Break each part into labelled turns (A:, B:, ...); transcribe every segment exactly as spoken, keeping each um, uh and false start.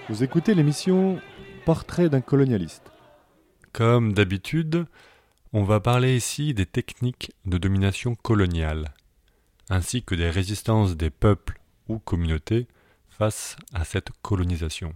A: Vous écoutez l'émission Portrait d'un colonialiste.
B: Comme d'habitude, on va parler ici des techniques de domination coloniale, ainsi que des résistances des peuples ou communautés face à cette colonisation.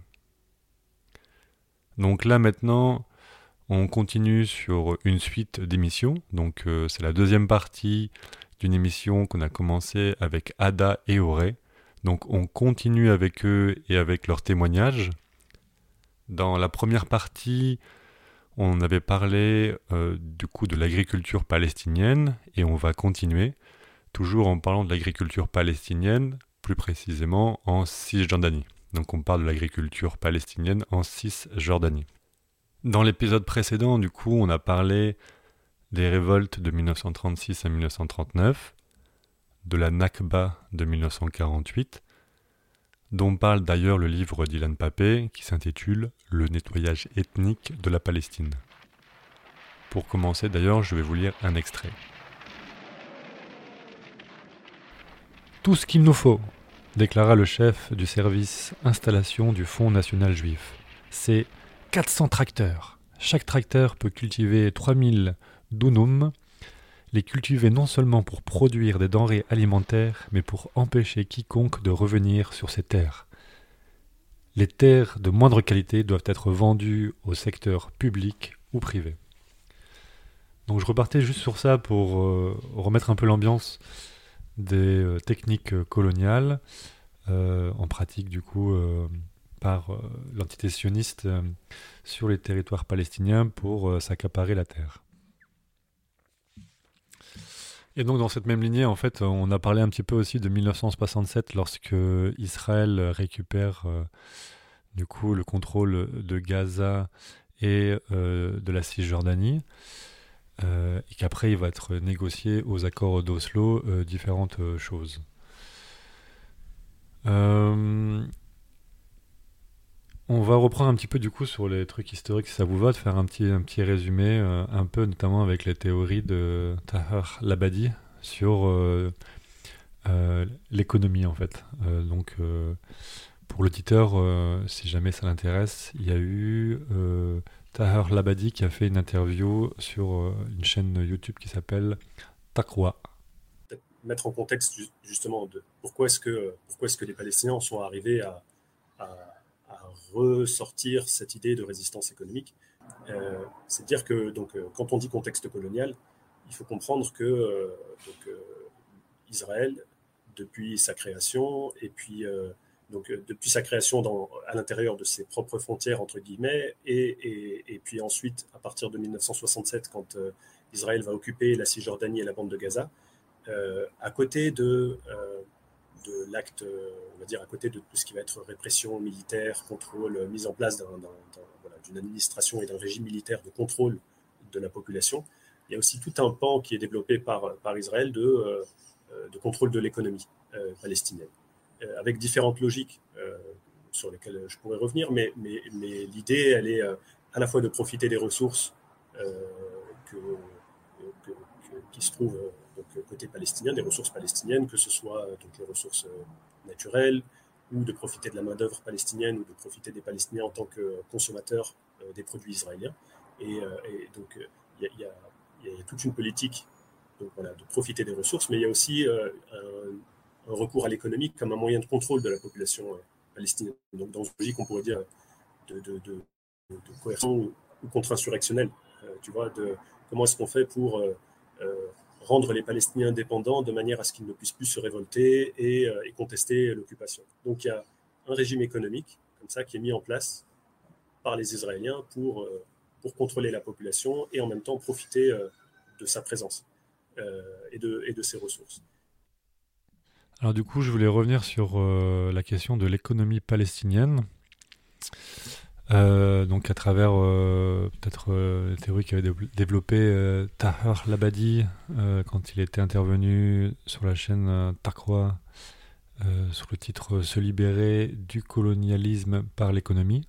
B: Donc là maintenant, on continue sur une suite d'émissions. Donc euh, c'est la deuxième partie d'une émission qu'on a commencé avec Ada et Auré. Donc on continue avec eux et avec leurs témoignages. Dans la première partie, on avait parlé euh, du coup de l'agriculture palestinienne et on va continuer, toujours en parlant de l'agriculture palestinienne, plus précisément en Cisjordanie. Donc on parle de l'agriculture palestinienne en Cisjordanie. Dans l'épisode précédent, du coup, on a parlé des révoltes de mille neuf cent trente-six à mille neuf cent trente-neuf, de la Nakba de mille neuf cent quarante-huit, dont parle d'ailleurs le livre d'Ilan Pappé qui s'intitule « Le nettoyage ethnique de la Palestine ». Pour commencer d'ailleurs, je vais vous lire un extrait. « Tout ce qu'il nous faut, déclara le chef du service installation du Fonds national juif, c'est quatre cents tracteurs. Chaque tracteur peut cultiver trois mille dunum, les cultiver non seulement pour produire des denrées alimentaires, mais pour empêcher quiconque de revenir sur ces terres. Les terres de moindre qualité doivent être vendues au secteur public ou privé. » Donc je repartais juste sur ça pour euh, remettre un peu l'ambiance des euh, techniques euh, coloniales, euh, en pratique du coup euh, par euh, l'entité sioniste euh, sur les territoires palestiniens pour euh, s'accaparer la terre. Et donc dans cette même lignée, en fait, on a parlé un petit peu aussi de mille neuf cent soixante-sept lorsque Israël récupère euh, du coup le contrôle de Gaza et euh, de la Cisjordanie, euh, et qu'après il va être négocié aux accords d'Oslo euh, différentes euh, choses. Euh, on va reprendre un petit peu du coup sur les trucs historiques si ça vous va, de faire un petit, un petit résumé, euh, un peu notamment avec les théories de Tahar Labadi sur euh, euh, l'économie en fait. Euh, donc euh, pour l'auditeur, euh, si jamais ça l'intéresse, il y a eu euh, Tahar Labadi qui a fait une interview sur euh, une chaîne YouTube qui s'appelle Taqwa.
C: Mettre en contexte justement de pourquoi est-ce que, pourquoi est-ce que les Palestiniens sont arrivés à, à, à ressortir cette idée de résistance économique. Euh, c'est dire que donc, euh, quand on dit contexte colonial, il faut comprendre que euh, donc, euh, Israël, depuis sa création, et puis euh, donc, euh, depuis sa création dans, à l'intérieur de ses propres frontières, entre guillemets, et, et, et puis ensuite, à partir de mille neuf cent soixante-sept, quand euh, Israël va occuper la Cisjordanie et la bande de Gaza, Euh, à côté de, euh, de l'acte, euh, on va dire à côté de tout ce qui va être répression militaire, contrôle, mise en place d'un, d'un, d'un, voilà, d'une administration et d'un régime militaire de contrôle de la population, il y a aussi tout un pan qui est développé par, par Israël de, euh, de contrôle de l'économie euh, palestinienne, euh, avec différentes logiques euh, sur lesquelles je pourrais revenir, mais, mais, mais l'idée, elle est euh, à la fois de profiter des ressources euh, que, que, que, qui se trouvent euh, donc, côté palestinien, des ressources palestiniennes, que ce soit donc, les ressources naturelles, ou de profiter de la main-d'œuvre palestinienne, ou de profiter des Palestiniens en tant que consommateurs euh, des produits israéliens. Et, euh, et donc, il y, y, y a toute une politique donc, voilà, de profiter des ressources, mais il y a aussi euh, un, un recours à l'économie comme un moyen de contrôle de la population euh, palestinienne. Donc, dans une logique, on pourrait dire, de, de, de, de coercion ou, ou contre-insurrectionnelle. Euh, tu vois, de comment est-ce qu'on fait pour euh, euh, rendre les Palestiniens indépendants de manière à ce qu'ils ne puissent plus se révolter et, euh, et contester l'occupation. Donc il y a un régime économique comme ça qui est mis en place par les Israéliens pour, euh, pour contrôler la population et en même temps profiter euh, de sa présence euh, et, de, et de ses ressources.
B: Alors du coup, je voulais revenir sur euh, la question de l'économie palestinienne. Euh, donc à travers euh, peut-être euh, les théories qu'avait dé- développé euh, Tahar Labadi euh, quand il était intervenu sur la chaîne euh, Taqwa euh, sous le titre Se libérer du colonialisme par l'économie.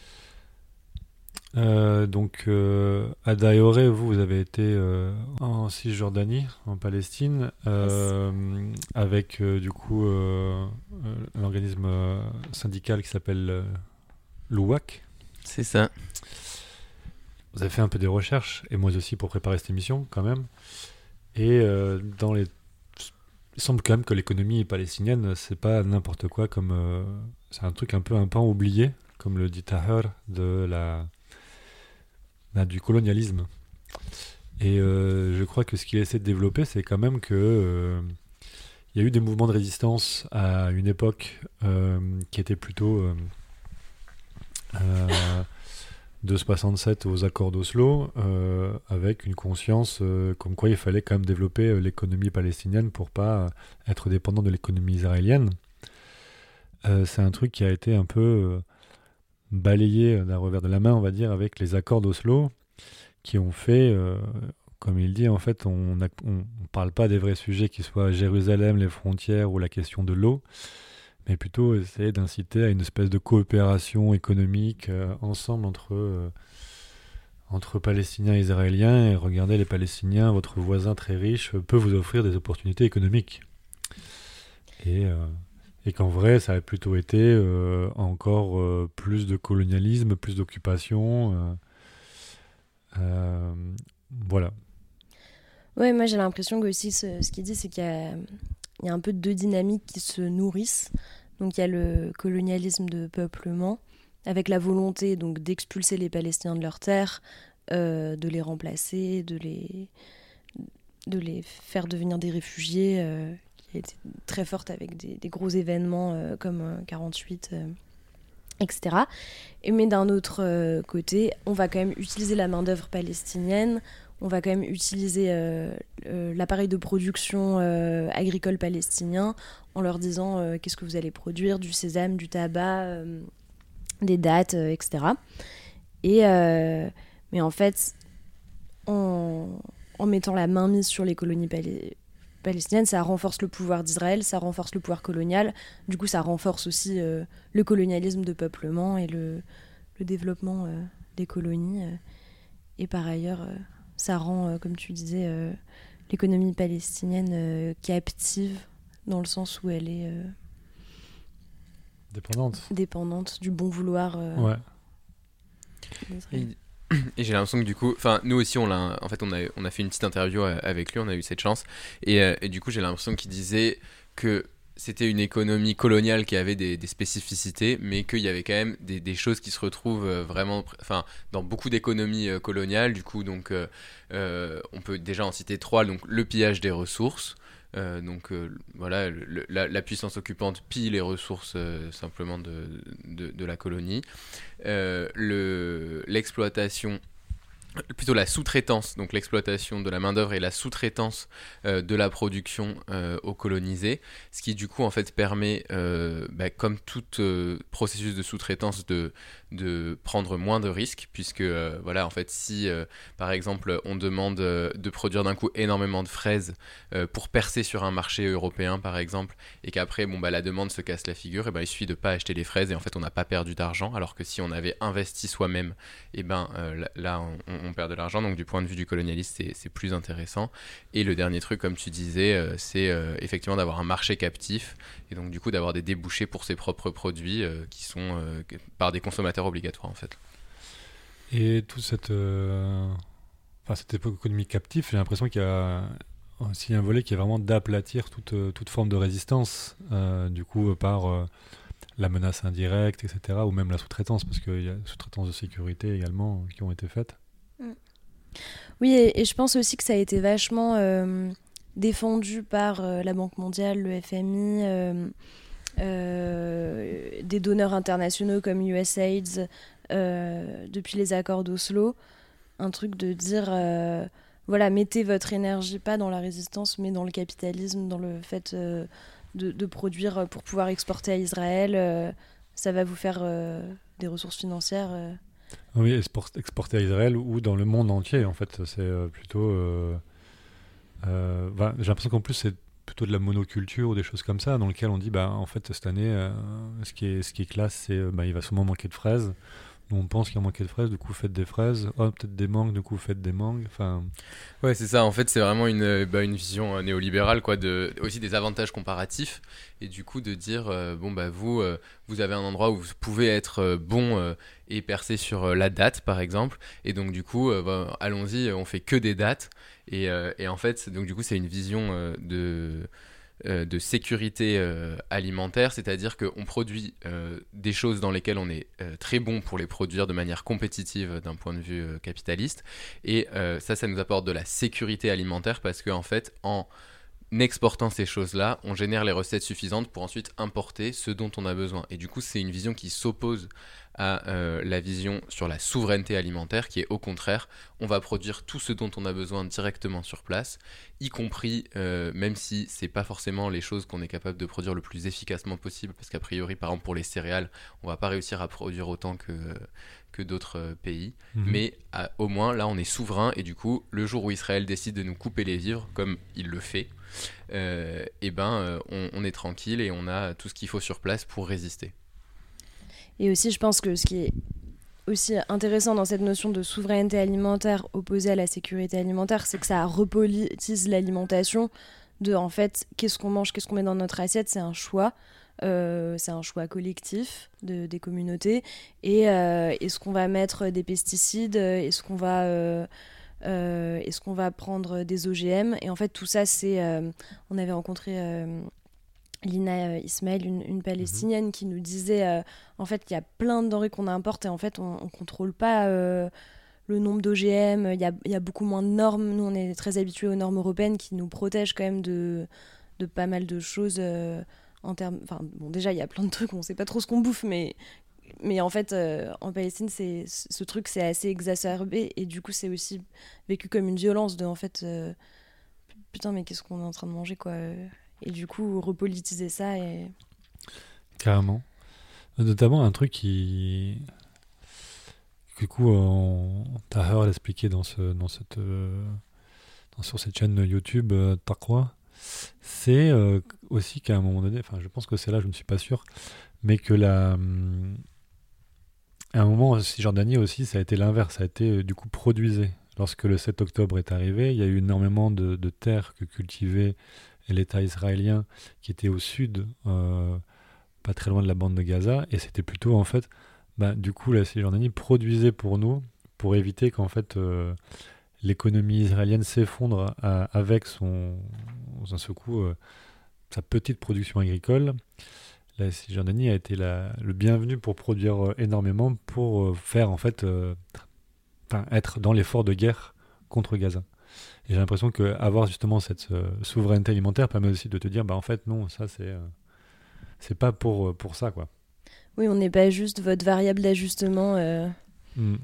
B: Euh, donc euh, Ada et Auré, vous, vous avez été euh, en Cisjordanie, en Palestine, euh, avec euh, du coup euh, euh, un organisme euh, syndical qui s'appelle euh, Louac.
D: C'est ça.
B: Vous avez fait un peu des recherches, et moi aussi pour préparer cette émission quand même. Et euh, dans les... il semble quand même que l'économie palestinienne, c'est pas n'importe quoi, comme euh, c'est un truc un peu un pan oublié, comme le dit Taher, de la... bah, du colonialisme. Et euh, je crois que ce qu'il essaie de développer, c'est quand même que euh, il y a eu des mouvements de résistance à une époque euh, qui était plutôt euh, euh, de soixante-sept aux accords d'Oslo, euh, avec une conscience euh, comme quoi il fallait quand même développer euh, l'économie palestinienne pour pas être dépendant de l'économie israélienne. Euh, c'est un truc qui a été un peu euh, balayé d'un revers de la main, on va dire, avec les accords d'Oslo, qui ont fait, euh, comme il dit, en fait, on ne parle pas des vrais sujets qui soient Jérusalem, les frontières ou la question de l'eau, mais plutôt essayer d'inciter à une espèce de coopération économique euh, ensemble entre, euh, entre Palestiniens et Israéliens. Et regardez, les Palestiniens, votre voisin très riche, peut vous offrir des opportunités économiques. Et, euh, et qu'en vrai, ça a plutôt été euh, encore euh, plus de colonialisme, plus d'occupation. Euh, euh, voilà.
E: Ouais, moi j'ai l'impression que aussi ce, ce qu'il dit, c'est qu'il y a, il y a un peu deux dynamiques qui se nourrissent. Donc il y a le colonialisme de peuplement, avec la volonté donc d'expulser les Palestiniens de leurs terres, euh, de les remplacer, de les, de les faire devenir des réfugiés, euh, qui a été très forte avec des, des gros événements euh, comme euh, quarante-huit, euh, et cetera. Et, mais d'un autre euh, côté, on va quand même utiliser la main-d'œuvre palestinienne. On va quand même utiliser euh, euh, l'appareil de production euh, agricole palestinien en leur disant euh, qu'est-ce que vous allez produire, du sésame, du tabac, euh, des dattes, euh, et cetera. Et, euh, mais en fait, en, en mettant la main mise sur les colonies palestiniennes, palestinienne, ça renforce le pouvoir d'Israël, ça renforce le pouvoir colonial. Du coup, ça renforce aussi euh, le colonialisme de peuplement et le, le développement euh, des colonies. Euh, et par ailleurs, euh, ça rend, euh, comme tu disais, euh, l'économie palestinienne euh, captive, dans le sens où elle est euh,
B: dépendante.
E: dépendante du bon vouloir euh,
B: ouais.
E: d'Israël.
D: Et... Et j'ai l'impression que du coup, enfin nous aussi on l'a, en fait on a, on a fait une petite interview avec lui, on a eu cette chance, et, euh, et du coup j'ai l'impression qu'il disait que c'était une économie coloniale qui avait des, des spécificités, mais qu'il y avait quand même des, des choses qui se retrouvent vraiment, enfin dans beaucoup d'économies euh, coloniales. Du coup donc euh, euh, on peut déjà en citer trois, donc le pillage des ressources. Euh, donc euh, voilà, le, la, la puissance occupante pille les ressources euh, simplement de, de, de la colonie. Euh, le, l'exploitation, plutôt la sous-traitance, donc l'exploitation de la main-d'œuvre et la sous-traitance euh, de la production euh, aux colonisés, ce qui du coup en fait permet, euh, bah, comme tout euh, processus de sous-traitance, de, de prendre moins de risques, puisque euh, voilà en fait si euh, par exemple on demande euh, de produire d'un coup énormément de fraises euh, pour percer sur un marché européen par exemple, et qu'après bon bah la demande se casse la figure, et ben il suffit de pas acheter les fraises et en fait on n'a pas perdu d'argent, alors que si on avait investi soi-même, et ben euh, là on, on perd de l'argent. Donc du point de vue du colonialiste c'est, c'est plus intéressant. Et le dernier truc, comme tu disais, euh, c'est euh, effectivement d'avoir un marché captif, et donc du coup d'avoir des débouchés pour ses propres produits euh, qui sont euh, par des consommateurs obligatoires en fait.
B: Et toute cette, euh... enfin, cette époque économique captive, j'ai l'impression qu'il y a aussi un volet qui est vraiment d'aplatir toute, toute forme de résistance, euh, du coup par euh, la menace indirecte, et cetera, ou même la sous-traitance, parce qu'il y a sous-traitance de sécurité également qui ont été faites.
E: Oui, et, et je pense aussi que ça a été vachement euh, défendu par euh, la Banque mondiale, le F M I, euh, euh, des donneurs internationaux comme U S A I D euh, depuis les accords d'Oslo. Un truc de dire, euh, voilà, mettez votre énergie pas dans la résistance, mais dans le capitalisme, dans le fait euh, de, de produire pour pouvoir exporter à Israël. Euh, ça va vous faire euh, des ressources financières. Euh,
B: Oui, exporter à Israël ou dans le monde entier, en fait, c'est euh, plutôt... Euh, euh, bah, j'ai l'impression qu'en plus, c'est plutôt de la monoculture ou des choses comme ça, dans lequel on dit, bah, en fait, cette année, euh, ce, qui est, ce qui est classe, c'est bah, il va sûrement manquer de fraises,
A: Nous, on pense qu'il y a manqué de fraises, du coup, faites des fraises. Oh, peut-être des mangues, du coup, faites des mangues. Enfin,
D: Ouais, c'est ça. En fait, c'est vraiment une, euh, bah, une vision euh, néolibérale, quoi, de, aussi des avantages comparatifs. Et du coup, de dire, euh, bon, bah, vous, euh, vous avez un endroit où vous pouvez être euh, bon euh, et percer sur euh, la date, par exemple. Et donc, du coup, euh, bah, allons-y, on fait que des dates. Et, euh, et en fait, donc, du coup, c'est une vision euh, de euh, de sécurité euh, alimentaire, c'est-à-dire qu'on produit euh, des choses dans lesquelles on est euh, très bon pour les produire de manière compétitive d'un point de vue euh, capitaliste. Et euh, ça, ça nous apporte de la sécurité alimentaire parce qu'en fait, en exportant ces choses-là, on génère les recettes suffisantes pour ensuite importer ce dont on a besoin. Et du coup, c'est une vision qui s'oppose à euh, la vision sur la souveraineté alimentaire, qui est au contraire, on va produire tout ce dont on a besoin directement sur place, y compris, euh, même si c'est pas forcément les choses qu'on est capable de produire le plus efficacement possible, parce qu'a priori, par exemple pour les céréales, on va pas réussir à produire autant que, que d'autres euh, pays,
A: Mhm.
D: mais à- au moins là on est souverain, et du coup, le jour où Israël décide de nous couper les vivres, comme il le fait, euh, et ben euh, on, on est tranquille et on a tout ce qu'il faut sur place pour résister.
E: Et aussi, je pense que ce qui est aussi intéressant dans cette notion de souveraineté alimentaire opposée à la sécurité alimentaire, c'est que ça repolitise l'alimentation. De, en fait, qu'est-ce qu'on mange, qu'est-ce qu'on met dans notre assiette, c'est un choix. Euh, c'est un choix collectif de, des communautés. Et euh, est-ce qu'on va mettre des pesticides, est-ce qu'on va... Euh, euh, est-ce qu'on va prendre des O G M? Et en fait, tout ça, c'est... Euh, on avait rencontré... Euh, Lina euh, Ismaël, une, une palestinienne, qui nous disait euh, en fait qu'il y a plein de denrées qu'on importe et en fait on ne contrôle pas euh, le nombre d'O G M, il y a, y a beaucoup moins de normes. Nous on est très habitués aux normes européennes qui nous protègent quand même de, de pas mal de choses euh, en termes... Enfin bon, déjà il y a plein de trucs, on ne sait pas trop ce qu'on bouffe, mais, mais en fait euh, en Palestine c'est, ce truc c'est assez exacerbé et du coup c'est aussi vécu comme une violence de en fait euh, putain mais qu'est-ce qu'on est en train de manger quoi. Et du coup, repolitiser ça et...
A: Carrément. Notamment un truc qui... Du coup, on... Tahar l'expliquait dans, ce, dans, cette, euh, dans, sur cette chaîne YouTube, euh, Taqwa, c'est euh, aussi qu'à un moment donné, enfin je pense que c'est là, je ne suis pas sûr, mais que la... hum, à un moment, en Cisjordanie aussi, ça a été l'inverse, ça a été euh, du coup produisé. Lorsque le sept octobre est arrivé, il y a eu énormément de, de terres que cultivait l'État israélien qui était au sud, euh, pas très loin de la bande de Gaza, et c'était plutôt en fait, bah, du coup la Cisjordanie produisait pour nous, pour éviter qu'en fait euh, l'économie israélienne s'effondre à- avec son, d'un seul coup, euh, sa petite production agricole. La Cisjordanie a été la- le bienvenu pour produire euh, énormément, pour euh, faire en fait, euh, enfin, être dans l'effort de guerre contre Gaza. Et j'ai l'impression qu'avoir justement cette euh, souveraineté alimentaire permet aussi de te dire, bah en fait non, ça c'est euh, c'est pas pour, euh, pour ça quoi.
E: Oui, on n'est pas juste votre variable d'ajustement. Euh...
A: Mm.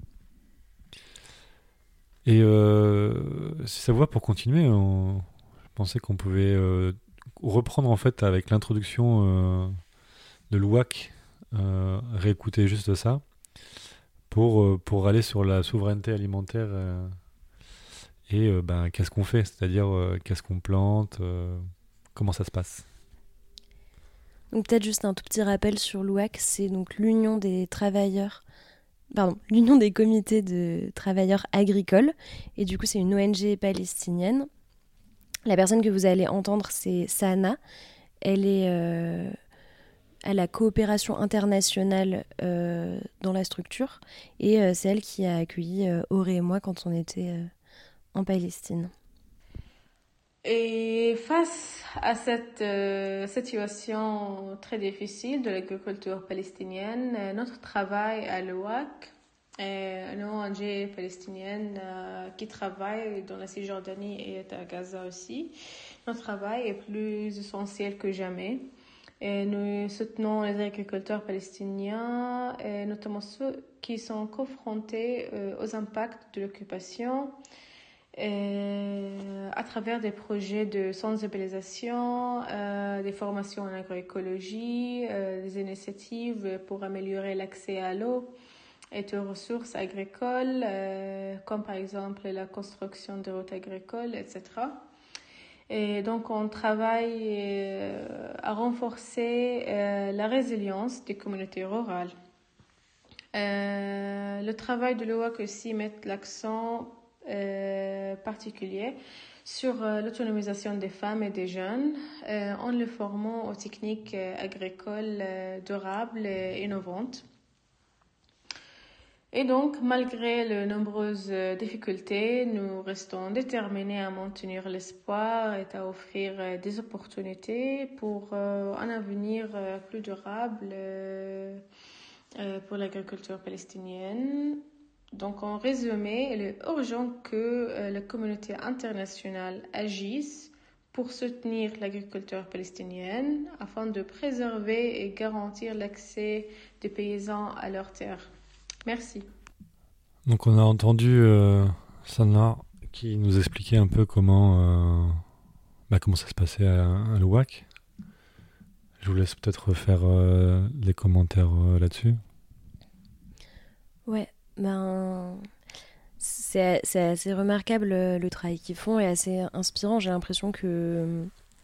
A: Et euh, si ça vous va, pour continuer, on... je pensais qu'on pouvait euh, reprendre en fait avec l'introduction euh, de l'U A C, euh, réécouter juste ça, pour, euh, pour aller sur la souveraineté alimentaire euh, et euh, ben, qu'est-ce qu'on fait, c'est-à-dire euh, qu'est-ce qu'on plante, euh, comment ça se passe.
E: Donc peut-être juste un tout petit rappel sur l'U A C, c'est donc l'Union des travailleurs, pardon, l'Union des comités de travailleurs agricoles, et du coup c'est une O N G palestinienne. La personne que vous allez entendre, c'est Sana. Elle est euh, à la coopération internationale euh, dans la structure, et euh, c'est elle qui a accueilli euh, Auré et moi quand on était euh, en Palestine.
F: Et face à cette euh, situation très difficile de l'agriculture palestinienne, euh, notre travail à l'U A C, euh, une O N G palestinienne euh, qui travaille dans la Cisjordanie et à Gaza aussi, notre travail est plus essentiel que jamais. Et nous soutenons les agriculteurs palestiniens, et notamment ceux qui sont confrontés euh, aux impacts de l'occupation, euh, à travers des projets de sensibilisation, euh, des formations en agroécologie, euh, des initiatives pour améliorer l'accès à l'eau et aux ressources agricoles, euh, comme par exemple la construction de routes agricoles, et cetera. Et donc, on travaille euh, à renforcer euh, la résilience des communautés rurales. Euh, le travail de l'O A C aussi met l'accent euh, particulier sur euh, l'autonomisation des femmes et des jeunes euh, en les formant aux techniques euh, agricoles euh, durables et innovantes. Et donc, malgré les nombreuses euh, difficultés, nous restons déterminés à maintenir l'espoir et à offrir euh, des opportunités pour euh, un avenir euh, plus durable euh, euh, pour l'agriculture palestinienne. Donc, en résumé, il est urgent que euh, la communauté internationale agisse pour soutenir l'agriculture palestinienne afin de préserver et garantir l'accès des paysans à leurs terres. Merci.
A: Donc on a entendu euh, Sanna qui nous expliquait un peu comment, euh, bah, comment ça se passait à, à l'O W A C. Je vous laisse peut-être faire euh, les commentaires euh, là-dessus.
E: Ouais, ben c'est, c'est assez remarquable le, le travail qu'ils font et assez inspirant. J'ai l'impression que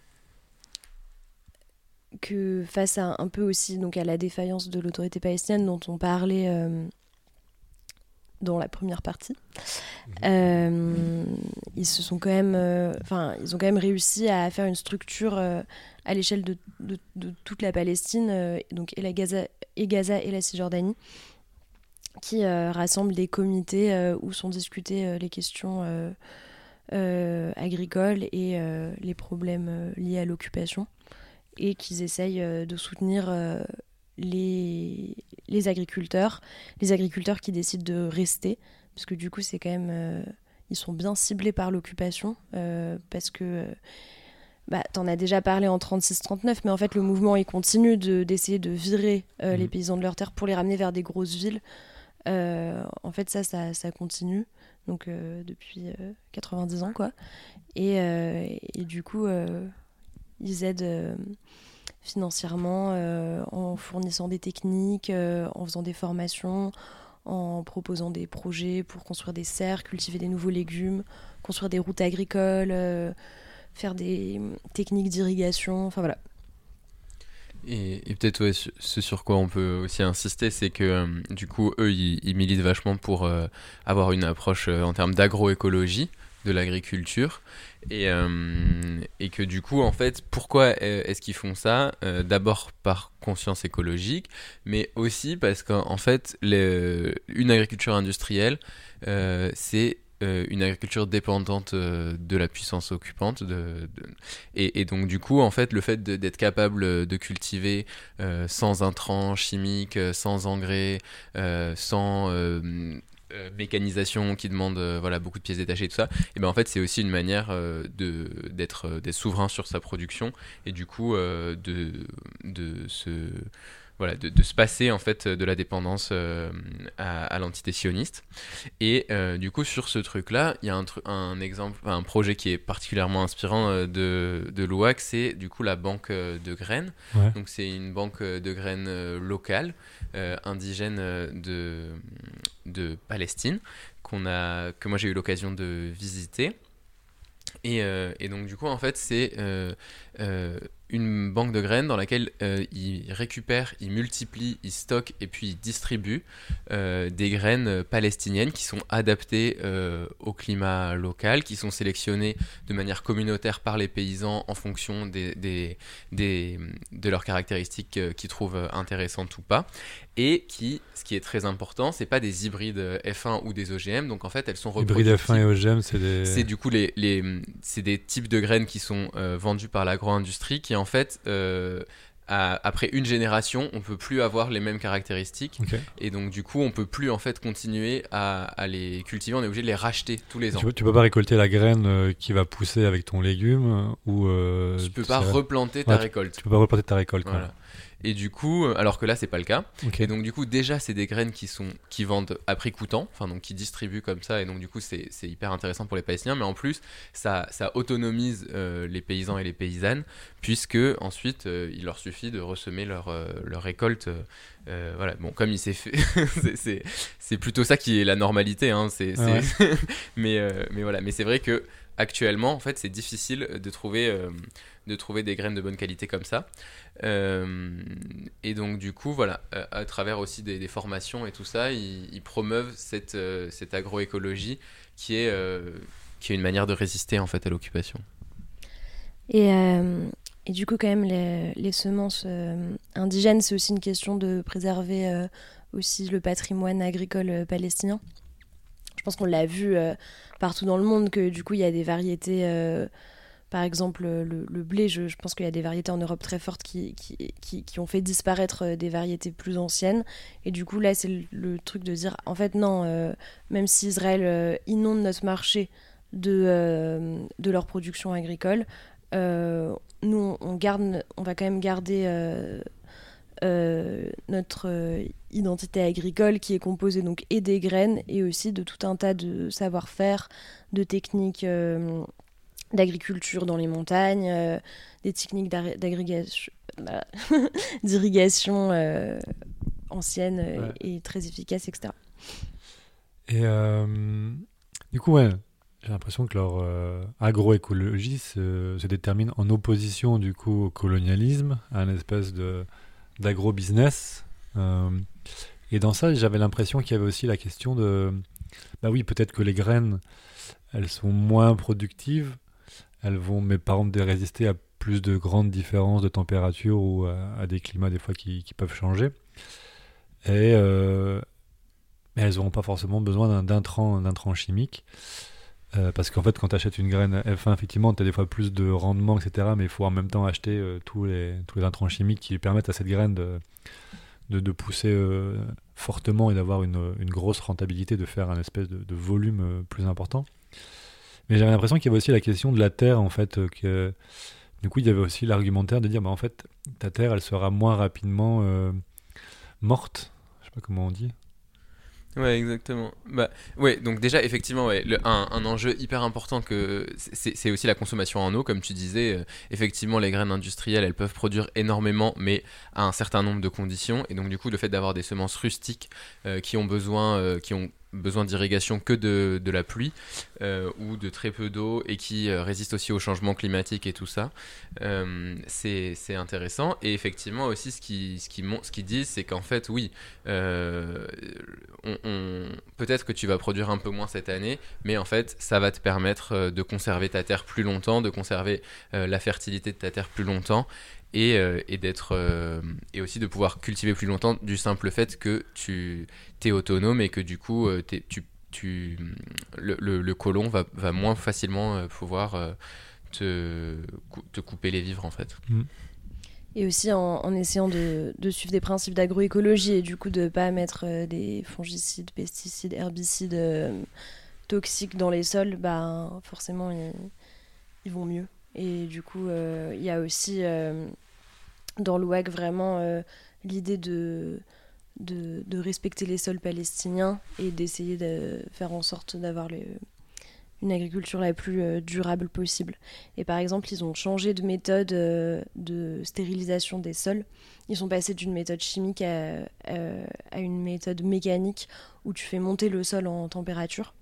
E: que face à un peu aussi donc à la défaillance de l'autorité palestinienne dont on parlait euh, dans la première partie, euh, ils se sont quand même, enfin, euh, ils ont quand même réussi à faire une structure euh, à l'échelle de, de, de toute la Palestine, euh, donc et la Gaza et Gaza et la Cisjordanie, qui euh, rassemble des comités euh, où sont discutées euh, les questions euh, euh, agricoles et euh, les problèmes euh, liés à l'occupation, et qu'ils essayent euh, de soutenir euh, les, les agriculteurs, les agriculteurs qui décident de rester, parce que du coup c'est quand même, euh, ils sont bien ciblés par l'occupation, euh, parce que euh, bah, t'en as déjà parlé en trente-six trente-neuf, mais en fait le mouvement il continue de, d'essayer de virer euh, mmh. les paysans de leurs terres pour les ramener vers des grosses villes. Euh, en fait ça, ça, ça continue, donc euh, depuis euh, quatre-vingt-dix ans quoi, et, euh, et du coup euh, ils aident euh, financièrement, euh, en fournissant des techniques, euh, en faisant des formations, en proposant des projets pour construire des serres, cultiver des nouveaux légumes, construire des routes agricoles, euh, faire des techniques d'irrigation, enfin voilà.
D: Et, et peut-être ouais, ce sur quoi on peut aussi insister, c'est que euh, du coup, eux, ils, ils militent vachement pour euh, avoir une approche euh, en termes d'agroécologie de l'agriculture, et, euh, et que du coup, en fait, pourquoi est-ce qu'ils font ça ? euh, D'abord par conscience écologique, mais aussi parce qu'en fait, les, une agriculture industrielle, euh, c'est euh, une agriculture dépendante euh, de la puissance occupante, de, de, et, et donc du coup, en fait, le fait de, d'être capable de cultiver euh, sans intrants chimiques, sans engrais, euh, sans... Euh, Euh, mécanisation qui demande euh, voilà, beaucoup de pièces détachées et tout ça, et ben en fait c'est aussi une manière euh, de, d'être, euh, d'être souverain sur sa production, et du coup euh, de, de, se, voilà, de, de se passer en fait de la dépendance euh, à, à l'entité sioniste. Et euh, du coup sur ce truc là il y a un, tru- un exemple, un projet qui est particulièrement inspirant euh, de, de l'O A C, c'est du coup la banque de graines. Ouais. Donc c'est une banque de graines euh, locale, euh, indigène de, de Palestine, qu'on a, que moi j'ai eu l'occasion de visiter. Et, euh, et donc du coup en fait c'est euh, euh, une banque de graines dans laquelle euh, ils récupèrent, ils multiplient, ils stockent et puis ils distribuent euh, des graines palestiniennes qui sont adaptées euh, au climat local, qui sont sélectionnées de manière communautaire par les paysans en fonction des, des, des, de leurs caractéristiques euh, qu'ils trouvent intéressantes ou pas, et qui, ce qui est très important, c'est pas des hybrides F un ou des O G M, donc en fait elles sont reproductibles.
A: Hybrides F un et O G M, c'est des...
D: C'est du coup les, les, c'est des types de graines qui sont euh, vendus par l'agro-industrie, qui en fait, euh, à, après une génération, on peut plus avoir les mêmes caractéristiques, okay. Et donc du coup on peut plus en fait continuer à, à les cultiver, on est obligé de les racheter tous les ans.
A: Tu peux, tu peux pas récolter la graine euh, qui va pousser avec ton légume, ou euh,
D: tu peux pas replanter ta
A: ouais,
D: récolte.
A: Tu, tu peux pas replanter ta récolte.
D: Voilà. Quoi. Et du coup, alors que là c'est pas le cas.
A: Okay.
D: Et donc du coup déjà c'est des graines qui sont qui vendent à prix coûtant, enfin donc qui distribuent comme ça, et donc du coup c'est c'est hyper intéressant pour les Palestiniens, mais en plus ça ça autonomise euh, les paysans et les paysannes, puisque ensuite euh, il leur suffit de ressemer leur euh, leur récolte. Euh, voilà, bon, comme il s'est fait, c'est, c'est, c'est plutôt ça qui est la normalité, hein, c'est,
A: ah
D: c'est...
A: ouais.
D: mais, euh, mais voilà, mais c'est vrai que actuellement, en fait, c'est difficile de trouver, euh, de trouver des graines de bonne qualité comme ça. Euh, et donc, du coup, voilà, à, à travers aussi des, des formations et tout ça, ils, ils promeuvent cette, euh, cette agroécologie qui est, euh, qui est une manière de résister en fait à l'occupation.
E: Et, euh, et du coup, quand même, les, les semences euh, indigènes, c'est aussi une question de préserver euh, aussi le patrimoine agricole euh, palestinien. Je pense qu'on l'a vu euh, partout dans le monde, que du coup, il y a des variétés, euh, par exemple le, le blé, je, je pense qu'il y a des variétés en Europe très fortes qui, qui, qui, qui ont fait disparaître des variétés plus anciennes. Et du coup, là, c'est le, le truc de dire, en fait, non, euh, même si Israël euh, inonde notre marché de, euh, de leur production agricole, Euh, nous, on, garde, on va quand même garder euh, euh, notre euh, identité agricole qui est composée donc et des graines et aussi de tout un tas de savoir-faire, de techniques euh, d'agriculture dans les montagnes, euh, des techniques d'agrégation, bah, d'irrigation euh, anciennes ouais. et, et très efficaces, et cetera.
A: Et euh, du coup, ouais. J'ai l'impression que leur euh, agroécologie se, se détermine en opposition du coup au colonialisme, à une espèce de, d'agro-business. Euh, et dans ça, j'avais l'impression qu'il y avait aussi la question de... Bah oui, peut-être que les graines, elles sont moins productives, elles vont, mais par exemple, résister à plus de grandes différences de température ou à, à des climats des fois qui, qui peuvent changer. Et euh, mais elles n'auront pas forcément besoin d'un, d'intrants, d'intrants chimiques. Euh, parce qu'en fait, quand tu achètes une graine F un, effectivement, tu as des fois plus de rendement, et cetera. Mais il faut en même temps acheter euh, tous, les, tous les intrants chimiques qui permettent à cette graine de, de, de pousser euh, fortement et d'avoir une, une grosse rentabilité, de faire un espèce de, de volume euh, plus important. Mais j'avais l'impression qu'il y avait aussi la question de la terre, en fait. Euh, que, du coup, il y avait aussi l'argumentaire de dire, bah, en fait, ta terre, elle sera moins rapidement euh, morte. Je sais pas comment on dit.
D: Ouais, exactement. Bah, ouais, donc déjà, effectivement, ouais, le, un, un enjeu hyper important, que c'est, c'est aussi la consommation en eau, comme tu disais. Euh, effectivement, les graines industrielles, elles peuvent produire énormément, mais à un certain nombre de conditions. Et donc, du coup, le fait d'avoir des semences rustiques euh, qui ont besoin, euh, qui ont besoin d'irrigation que de, de la pluie euh, ou de très peu d'eau et qui euh, résistent aussi au changement climatique et tout ça, euh, c'est, c'est intéressant. Et effectivement aussi ce qu'ils ce qui, ce qui disent, c'est qu'en fait oui, euh, on, on, peut-être que tu vas produire un peu moins cette année, mais en fait ça va te permettre de conserver ta terre plus longtemps, de conserver euh, la fertilité de ta terre plus longtemps. Et, euh, et, d'être, euh, et aussi de pouvoir cultiver plus longtemps du simple fait que tu es autonome et que du coup euh, tu, tu, le, le, le colon va, va moins facilement euh, pouvoir euh, te, te couper les vivres en fait.
A: Mmh.
E: Et aussi en, en essayant de, de suivre des principes d'agroécologie et du coup de ne pas mettre euh, des fongicides, pesticides, herbicides euh, toxiques dans les sols, bah, forcément ils, ils vont mieux. Et du coup il euh, y a aussi... Euh, dans l'O A C vraiment euh, l'idée de, de, de respecter les sols palestiniens et d'essayer de faire en sorte d'avoir les, une agriculture la plus euh, durable possible. Et par exemple, ils ont changé de méthode euh, de stérilisation des sols. Ils sont passés d'une méthode chimique à, à, à une méthode mécanique où tu fais monter le sol en température.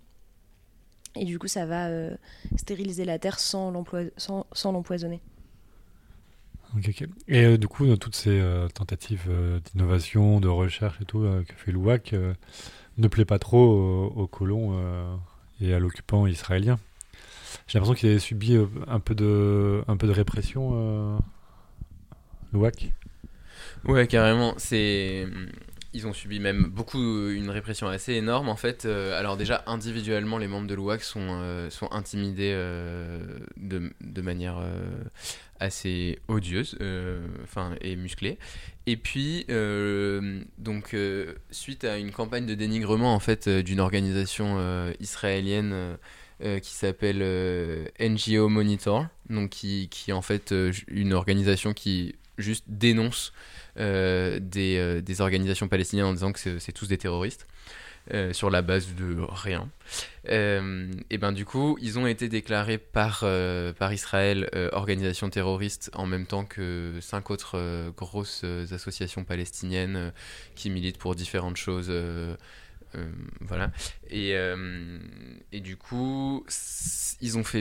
E: Et du coup, ça va euh, stériliser la terre sans, l'emploi, sans, sans l'empoisonner.
A: Okay, okay. Et euh, du coup, dans toutes ces euh, tentatives euh, d'innovation, de recherche et tout euh, que fait l'O A C, euh, ne plaît pas trop aux, aux colons euh, et à l'occupant israélien. J'ai l'impression qu'il a subi euh, un peu de, un peu de répression, euh, l'O A C.
D: Ouais, carrément. C'est... Ils ont subi même beaucoup, une répression assez énorme en fait. Euh, alors déjà, individuellement, les membres de l'O A C sont, euh, sont intimidés euh, de, de manière euh, assez odieuse euh, et musclée. Et puis, euh, donc, euh, suite à une campagne de dénigrement en fait, euh, d'une organisation euh, israélienne euh, qui s'appelle euh, N G O Monitor, donc qui, qui est en fait euh, une organisation qui juste dénonce Euh, des, euh, des organisations palestiniennes en disant que c'est, c'est tous des terroristes euh, sur la base de rien. Euh, et ben du coup, ils ont été déclarés par, euh, par Israël euh, organisation terroriste en même temps que cinq autres euh, grosses euh, associations palestiniennes euh, qui militent pour différentes choses. Euh, euh, voilà. Et, euh, et du coup, ils ont fait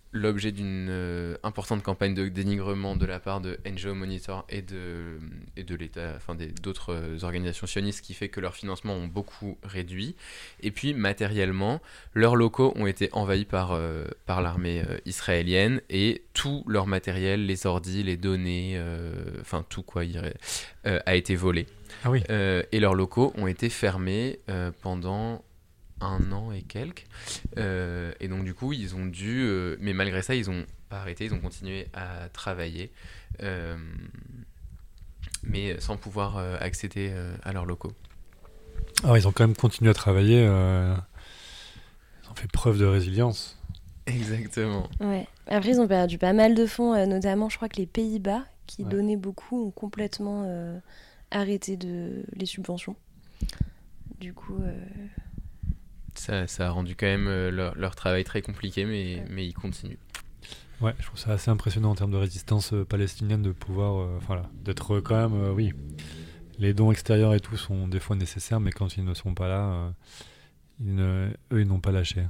D: l'objet d'une euh, importante campagne de dénigrement de la part de N G O Monitor et de, et de l'État, enfin des, d'autres euh, organisations sionistes, qui fait que leurs financements ont beaucoup réduit. Et puis matériellement, leurs locaux ont été envahis par, euh, par l'armée euh, israélienne et tout leur matériel, les ordis, les données, euh, enfin tout quoi, euh, a été volé.
A: Ah oui.
D: Euh, et leurs locaux ont été fermés euh, pendant un an et quelques. Euh, et donc du coup, ils ont dû... Euh, mais malgré ça, ils n'ont pas arrêté, ils ont continué à travailler, euh, mais sans pouvoir euh, accéder euh, à leurs locaux.
A: Alors ils ont quand même continué à travailler, euh, ils ont fait preuve de résilience.
D: Exactement.
E: Ouais. Après, ils ont perdu pas mal de fonds, euh, notamment je crois que les Pays-Bas, qui
A: Ouais.
E: donnaient beaucoup, ont complètement euh, arrêté de... les subventions. Du coup... Euh...
D: Ça, ça a rendu quand même euh, leur, leur travail très compliqué, mais, mais ils continuent.
A: Ouais, je trouve ça assez impressionnant en termes de résistance euh, palestinienne de pouvoir, euh, enfin là, d'être euh, quand même, euh, oui, les dons extérieurs et tout sont des fois nécessaires, mais quand ils ne sont pas là, euh, ils ne, eux ils n'ont pas lâché.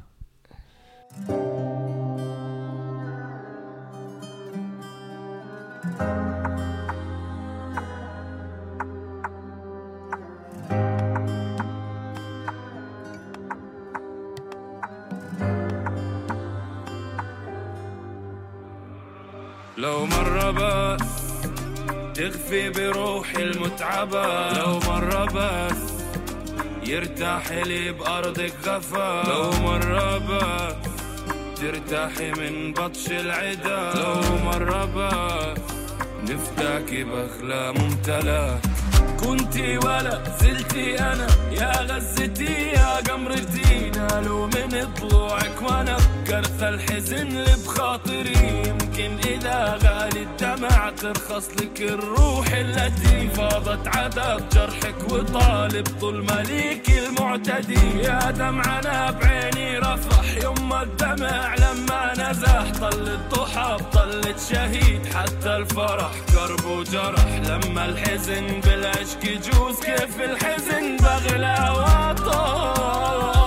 G: لو مرة بس تخفي بروحي المتعبة، لو مرة بس يرتاح لي بأرضك غفا، لو مرة بس ترتاحي من بطش العدا، لو مرة بس نفتاكي بأخلاق ممتلة. كنتي ولا زلتي أنا يا غزتي يا قمرتي، نالوا من ضلوعك وأنا كرث الحزن اللي بخاطري. يمكن إذا غالي الدمع ترخص لك الروح التي فاضت عذاب جرحك وطالب طول مليك المعتدي. يا دمعنا بعيني رفح يما الدمع لما نزح، طلت ضحى طلت شهيد حتى الفرح قرب وجرح. لما الحزن بالعشق يجوز كيف الحزن بغلى وطال.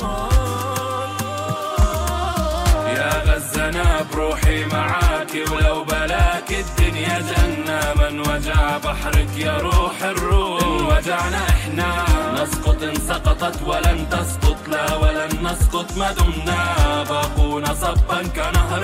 G: يا غزة أنا بروحي معاكي ولو بلاك الدنيا جنة، من وجع بحرك يا روح الروح. إن وجعنا إحنا نسقط إن سقطت ولن تسقط، لا ولن نسقط ما دمنا باقونا صبا كنهر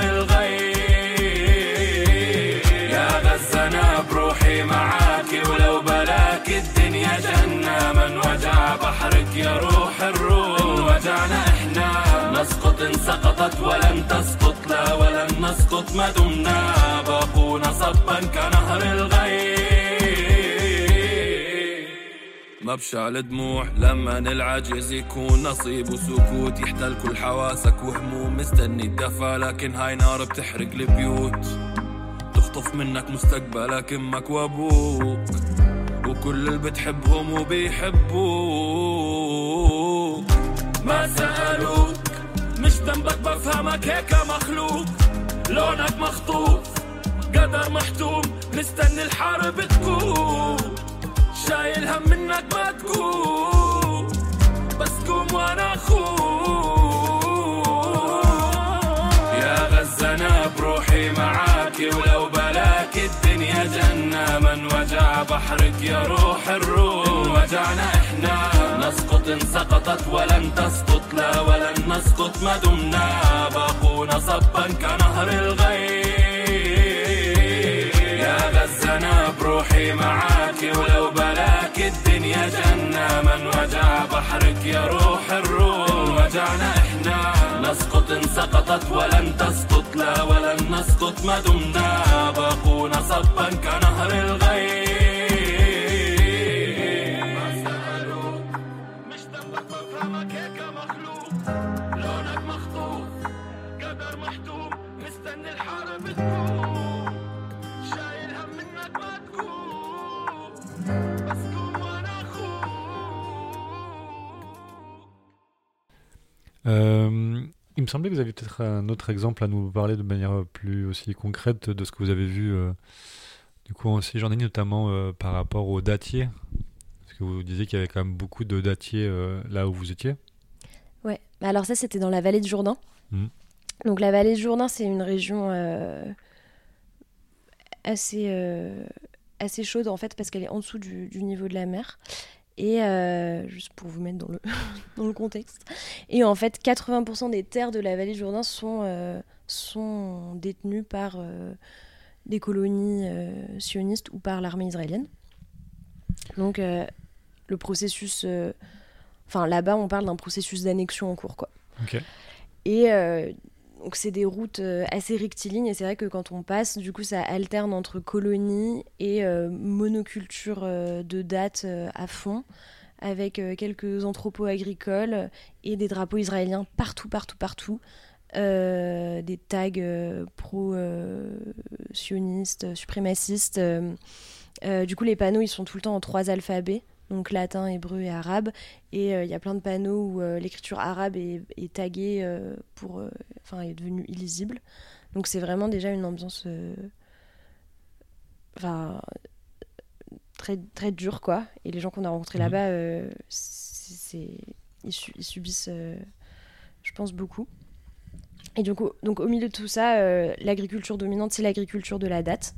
G: الغيث. يا غزة أنا بروحي معاكي ولو بلاك الدنيا جنة، من وجع بحرك يا روح الروح. إن وجعنا إحنا نسقط إن سقطت ولن تسقط، لا ولن نسقط ما دمنا باقونا صبا كنهر الغيث. مبشع الدموع لما العجز يكون نصيب وسكوت، يحتل كل حواسك وهموم مستني الدفا، لكن هاي نار بتحرق البيوت، تخطف منك مستقبلك امك وابوك وكل اللي بتحبهم وبيحبوك. ما سألوك مش ذنبك بفهمك هيك مخلوق، لونك مخطوف قدر محتوم مستني الحرب تكون، شايل هم منك ما تقوم بس قوم وانا اخوك. يا غزة انا بروحي معاكي ولو بلاك الدنيا جنة، من وجع بحرك يا روح الروح. إن وجعنا احنا نسقط إن سقطت ولن تسقط، لا ولن نسقط ما دمنا باقونا صبا كنهر الغيث. يا غزة أنا بروحي معاكي ولو بلاك الدنيا جنة، من وجع بحرك يا روح الروح. إن وجعنا إحنا نسقط إن سقطت ولن تسقط، لا ولن نسقط ما دمنا باقونا صبا كنهر الغيث.
A: Euh, il me semblait que vous aviez peut-être un autre exemple à nous parler de manière plus aussi concrète de ce que vous avez vu euh, du coup en Cisjordanie, notamment euh, par rapport aux dattiers, parce que vous disiez qu'il y avait quand même beaucoup de dattiers euh, là où vous étiez.
E: Ouais, alors ça c'était dans la vallée du Jourdain.
A: Mmh.
E: Donc la vallée du Jourdain, c'est une région euh, assez, euh, assez chaude en fait parce qu'elle est en dessous du, du niveau de la mer. Et euh, juste pour vous mettre dans le, dans le contexte. Et en fait, quatre-vingts pour cent des terres de la vallée du Jourdain sont, euh, sont détenues par euh, des colonies euh, sionistes ou par l'armée israélienne. Donc euh, le processus... euh, Enfin, là-bas, on parle d'un processus d'annexion en cours, quoi.
A: Ok.
E: Et euh, donc, c'est des routes euh, assez rectilignes. Et c'est vrai que quand on passe, du coup, ça alterne entre colonies et euh, monoculture euh, de dattes euh, à fond, avec euh, quelques entrepôts agricoles et des drapeaux israéliens partout, partout, partout. Euh, des tags euh, pro-sionistes, euh, suprémacistes. Euh, euh, du coup, les panneaux, ils sont tout le temps en trois alphabets. Donc latin, hébreu et arabe. Et il euh, y a plein de panneaux où euh, l'écriture arabe est, est taguée, euh, pour, euh, enfin, est devenue illisible. Donc c'est vraiment déjà une ambiance euh, enfin, très, très dure, quoi. Et les gens qu'on a rencontrés
A: Mmh.
E: là-bas, euh, c'est, c'est, ils, su- ils subissent, euh, je pense, beaucoup. Et donc au, donc, au milieu de tout ça, euh, l'agriculture dominante, c'est l'agriculture de la date.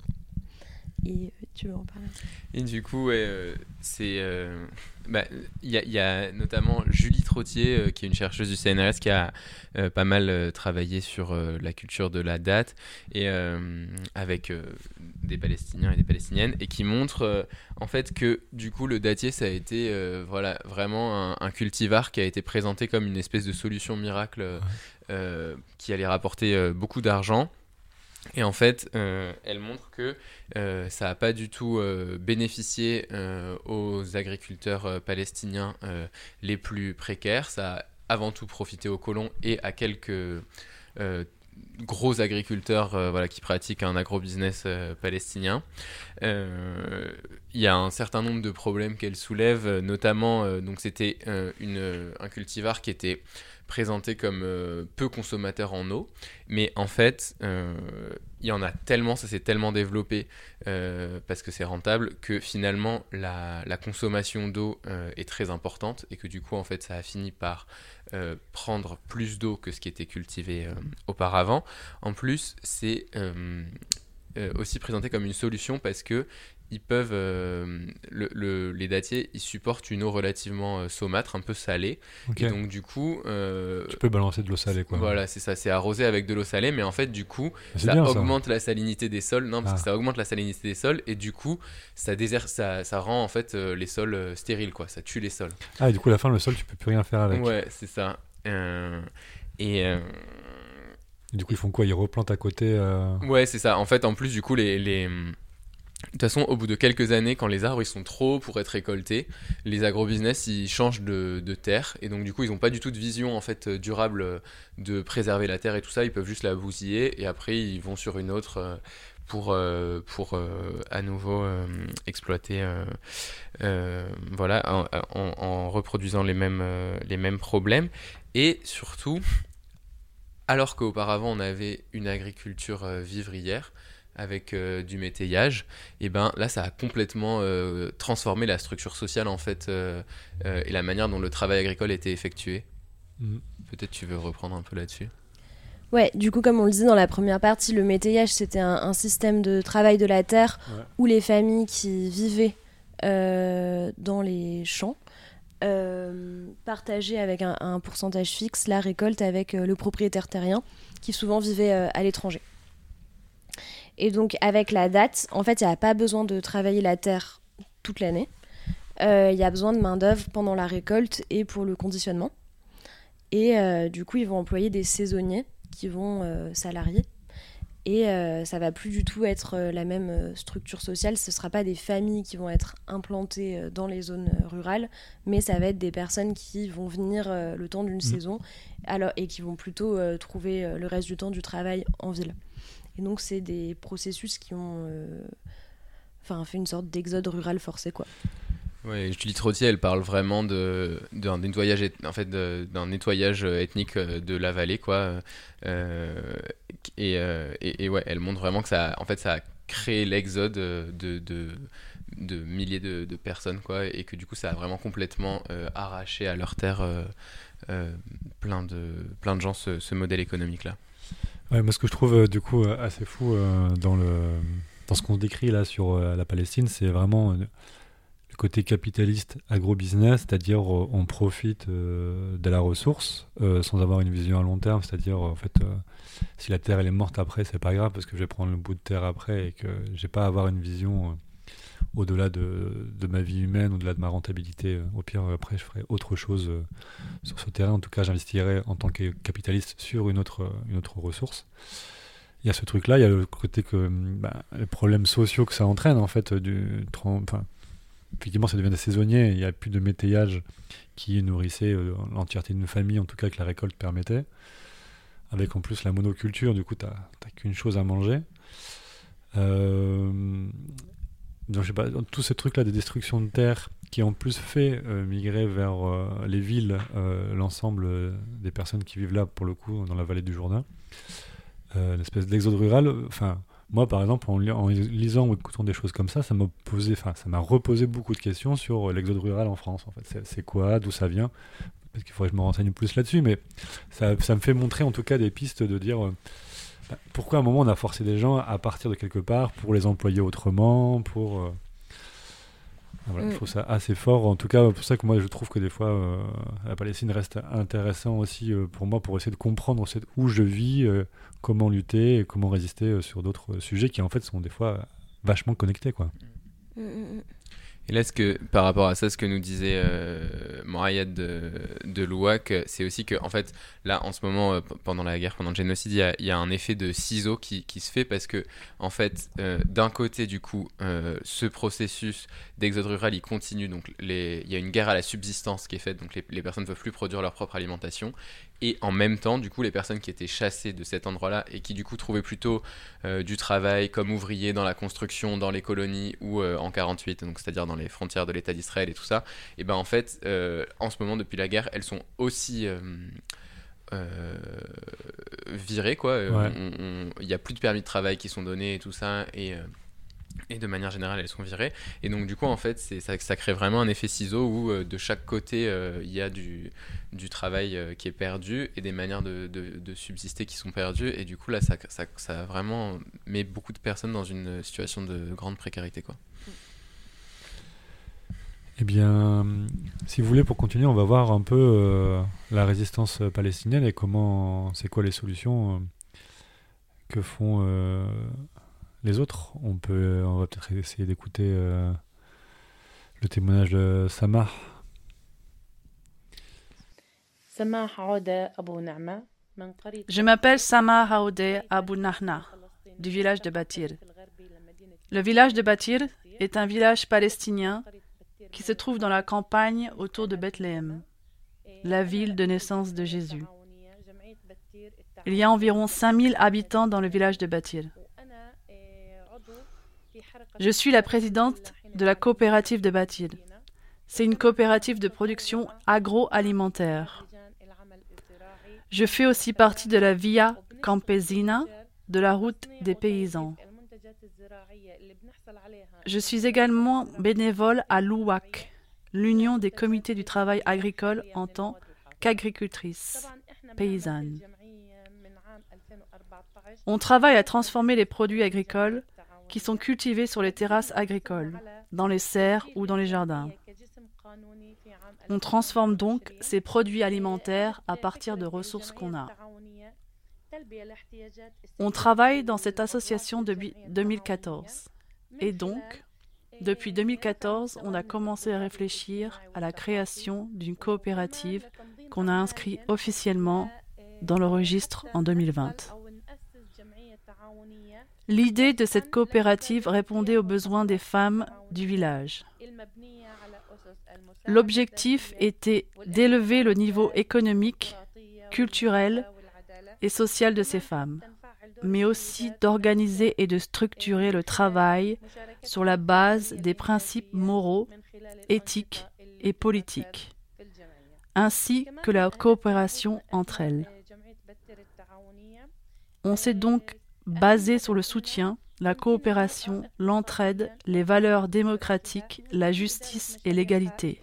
E: Et euh, tu veux en parler ?
D: Et du coup, ouais, euh, c'est, euh, bah, il y, a- il y a notamment Julie Trottier, euh, qui est une chercheuse du C N R S, qui a euh, pas mal euh, travaillé sur euh, la culture de la date et euh, avec euh, des Palestiniens et des Palestiniennes, et qui montre euh, en fait que du coup le datier, ça a été euh, voilà vraiment un, un cultivar qui a été présenté comme une espèce de solution miracle euh, euh, qui allait rapporter euh, beaucoup d'argent. Et en fait, euh, elle montre que euh, ça n'a pas du tout euh, bénéficié euh, aux agriculteurs euh, palestiniens euh, les plus précaires. Ça a avant tout profité aux colons et à quelques euh, gros agriculteurs euh, voilà, qui pratiquent un agrobusiness euh, palestinien. Euh, Il y a un certain nombre de problèmes qu'elle soulève, euh, notamment, euh, donc c'était euh, une, un cultivar qui était présenté comme euh, peu consommateur en eau, mais en fait, euh, il y en a tellement, ça s'est tellement développé euh, parce que c'est rentable, que finalement la, la consommation d'eau euh, est très importante, et que du coup en fait ça a fini par euh, prendre plus d'eau que ce qui était cultivé euh, auparavant. En plus, c'est euh, euh, aussi présenté comme une solution parce que ils peuvent, euh, le, le, les dattiers, ils supportent une eau relativement euh, saumâtre, un peu salée.
A: Ok.
D: Et donc du coup, euh,
A: Tu peux balancer de l'eau salée, quoi.
D: voilà, c'est ça, c'est arrosé avec de l'eau salée, mais en fait du coup,
A: C'est
D: ça
A: bien, ça.
D: augmente la salinité des sols. Non, parce
A: Ah.
D: que ça augmente la salinité des sols, et du coup, ça désert, ça, ça rend en fait euh, les sols euh, stériles, quoi. Ça tue les sols.
A: Ah, et du coup, à la fin, le sol, tu peux plus rien faire avec.
D: Ouais, c'est ça. Euh, et euh,
A: Et du coup, ils font quoi? Ils replantent à côté euh...
D: ouais, c'est ça. En fait, en plus, du coup, les, les... de toute façon, au bout de quelques années, quand les arbres ils sont trop hauts pour être récoltés, les agrobusiness ils changent de, de terre, et donc du coup ils n'ont pas du tout de vision en fait durable de préserver la terre et tout ça. Ils peuvent juste la bousiller, et après ils vont sur une autre euh, pour euh, pour euh, à nouveau euh, exploiter euh, euh, voilà en, en, en reproduisant les mêmes euh, les mêmes problèmes. Et surtout, alors qu'auparavant on avait une agriculture euh, vivrière avec euh, du métayage, et ben là ça a complètement euh, transformé la structure sociale en fait euh, euh, et la manière dont le travail agricole était effectué.
A: Mm.
D: Peut-être tu veux reprendre un peu là-dessus.
E: Ouais, du coup, comme on le dit dans la première partie, le métayage, c'était un, un système de travail de la terre,
A: Ouais.
E: où les familles qui vivaient euh, dans les champs euh, partageaient avec un, un pourcentage fixe la récolte avec euh, le propriétaire terrien, qui souvent vivait euh, à l'étranger. Et donc, avec la date, en fait, il n'y a pas besoin de travailler la terre toute l'année. Euh, Il y a besoin de main-d'œuvre pendant la récolte et pour le conditionnement. Et euh, du coup, ils vont employer des saisonniers qui vont euh, salarier. Et euh, ça va plus du tout être euh, la même euh, structure sociale. Ce ne sera pas des familles qui vont être implantées euh, dans les zones euh, rurales, mais ça va être des personnes qui vont venir euh, le temps d'une
A: Mmh.
E: saison, alors, et qui vont plutôt euh, trouver euh, le reste du temps du travail en ville. Et donc, c'est des processus qui ont euh, enfin, fait une sorte d'exode rural forcé, quoi.
D: Ouais, Julie Trottier, elle parle vraiment de, d'un nettoyage, eth- en fait, de- d'un nettoyage euh, ethnique euh, de la vallée, quoi. Euh, et, euh, et, et ouais, elle montre vraiment que ça, en fait, ça a créé l'exode euh, de, de, de milliers de, de personnes, quoi, et que du coup, ça a vraiment complètement euh, arraché à leur terre euh, euh, plein de, plein de gens ce, ce modèle économique-là.
A: Ouais, moi, ce que je trouve euh, du coup euh, assez fou euh, dans, le, dans ce qu'on décrit là sur euh, la Palestine, c'est vraiment euh, le côté capitaliste agro-business, c'est-à-dire euh, on profite euh, de la ressource euh, sans avoir une vision à long terme, c'est-à-dire en fait euh, si la terre elle est morte après, c'est pas grave parce que je vais prendre le bout de terre après et que j'ai pas à avoir une vision euh, au-delà de, de ma vie humaine, au-delà de ma rentabilité. Au pire, après, je ferai autre chose euh, sur ce terrain. En tout cas, j'investirai en tant que capitaliste sur une autre, une autre ressource. Il y a ce truc-là, il y a le côté que bah, les problèmes sociaux que ça entraîne, en fait, du, enfin, effectivement, ça devient des saisonniers. Il n'y a plus de métayage qui nourrissait euh, l'entièreté d'une famille, en tout cas que la récolte permettait. Avec en plus la monoculture, du coup, tu n'as qu'une chose à manger. Euh, donc, je sais pas, tous ces trucs-là de destruction de terre qui en plus fait euh, migrer vers euh, les villes euh, l'ensemble des personnes qui vivent là, pour le coup, dans la vallée du Jourdain. Euh, l'espèce d'exode rural. Enfin, moi, par exemple, en, li- en lisant ou écoutant des choses comme ça, ça m'a posé, enfin, ça m'a reposé beaucoup de questions sur l'exode rural en France. En fait, c'est, c'est quoi, d'où ça vient? Parce qu'il faudrait que je me renseigne plus là-dessus, mais ça, ça me fait montrer en tout cas des pistes de dire. Euh, Pourquoi à un moment on a forcé des gens à partir de quelque part pour les employer autrement, pour euh... voilà, mm. Je trouve ça assez fort. En tout cas, pour ça que moi je trouve que des fois euh, la Palestine reste intéressant aussi euh, pour moi pour essayer de comprendre où je vis, euh, comment lutter, et comment résister euh, sur d'autres sujets qui en fait sont des fois vachement connectés, quoi.
E: Mm, mm.
D: Et là, ce que, par rapport à ça, ce que nous disait euh, Morayad de, de l'Ouac, c'est aussi que, en fait, là, en ce moment, euh, pendant la guerre, pendant le génocide, il y a, il y a un effet de ciseau qui, qui se fait parce que, en fait, euh, d'un côté, du coup, euh, ce processus d'exode rural, il continue. Donc, les, il y a une guerre à la subsistance qui est faite, donc les, les personnes ne peuvent plus produire leur propre alimentation. Et en même temps, du coup, les personnes qui étaient chassées de cet endroit-là et qui, du coup, trouvaient plutôt euh, du travail comme ouvriers dans la construction, dans les colonies ou euh, en quarante-huit, donc c'est-à-dire dans les frontières de l'État d'Israël et tout ça, et ben en fait, euh, en ce moment, depuis la guerre, elles sont aussi euh, euh, virées, quoi.
A: Ouais.
D: Il n'y a plus de permis de travail qui sont donnés et tout ça, et... Euh, et de manière générale elles sont virées et donc du coup en fait c'est, ça, ça crée vraiment un effet ciseau où euh, de chaque côté il euh, y a du, du travail euh, qui est perdu et des manières de, de, de subsister qui sont perdues et du coup là ça, ça, ça vraiment met beaucoup de personnes dans une situation de grande précarité, quoi.
A: Eh bien, si vous voulez, pour continuer, on va voir un peu euh, la résistance palestinienne et comment, c'est quoi les solutions euh, que font euh, les autres. On peut, on va peut-être essayer d'écouter euh, le témoignage de Samah.
H: Je m'appelle Samah Haoudeh Abou Nahna, du village de Batir. Le village de Batir est un village palestinien qui se trouve dans la campagne autour de Bethléem, la ville de naissance de Jésus. Il y a environ cinq mille habitants dans le village de Batir. Je suis la présidente de la coopérative de Batir. C'est une coopérative de production agroalimentaire. Je fais aussi partie de la Via Campesina, de la route des paysans. Je suis également bénévole à l'U A C, l'Union des comités du travail agricole, en tant qu'agricultrice paysanne. On travaille à transformer les produits agricoles qui sont cultivés sur les terrasses agricoles, dans les serres ou dans les jardins. On transforme donc ces produits alimentaires à partir de ressources qu'on a. On travaille dans cette association depuis deux mille quatorze. Et donc, depuis deux mille quatorze, on a commencé à réfléchir à la création d'une coopérative qu'on a inscrite officiellement dans le registre en deux mille vingt. L'idée de cette coopérative répondait aux besoins des femmes du village. L'objectif était d'élever le niveau économique, culturel et social de ces femmes, mais aussi d'organiser et de structurer le travail sur la base des principes moraux, éthiques et politiques, ainsi que la coopération entre elles. On s'est donc basé sur le soutien, la coopération, l'entraide, les valeurs démocratiques, la justice et l'égalité.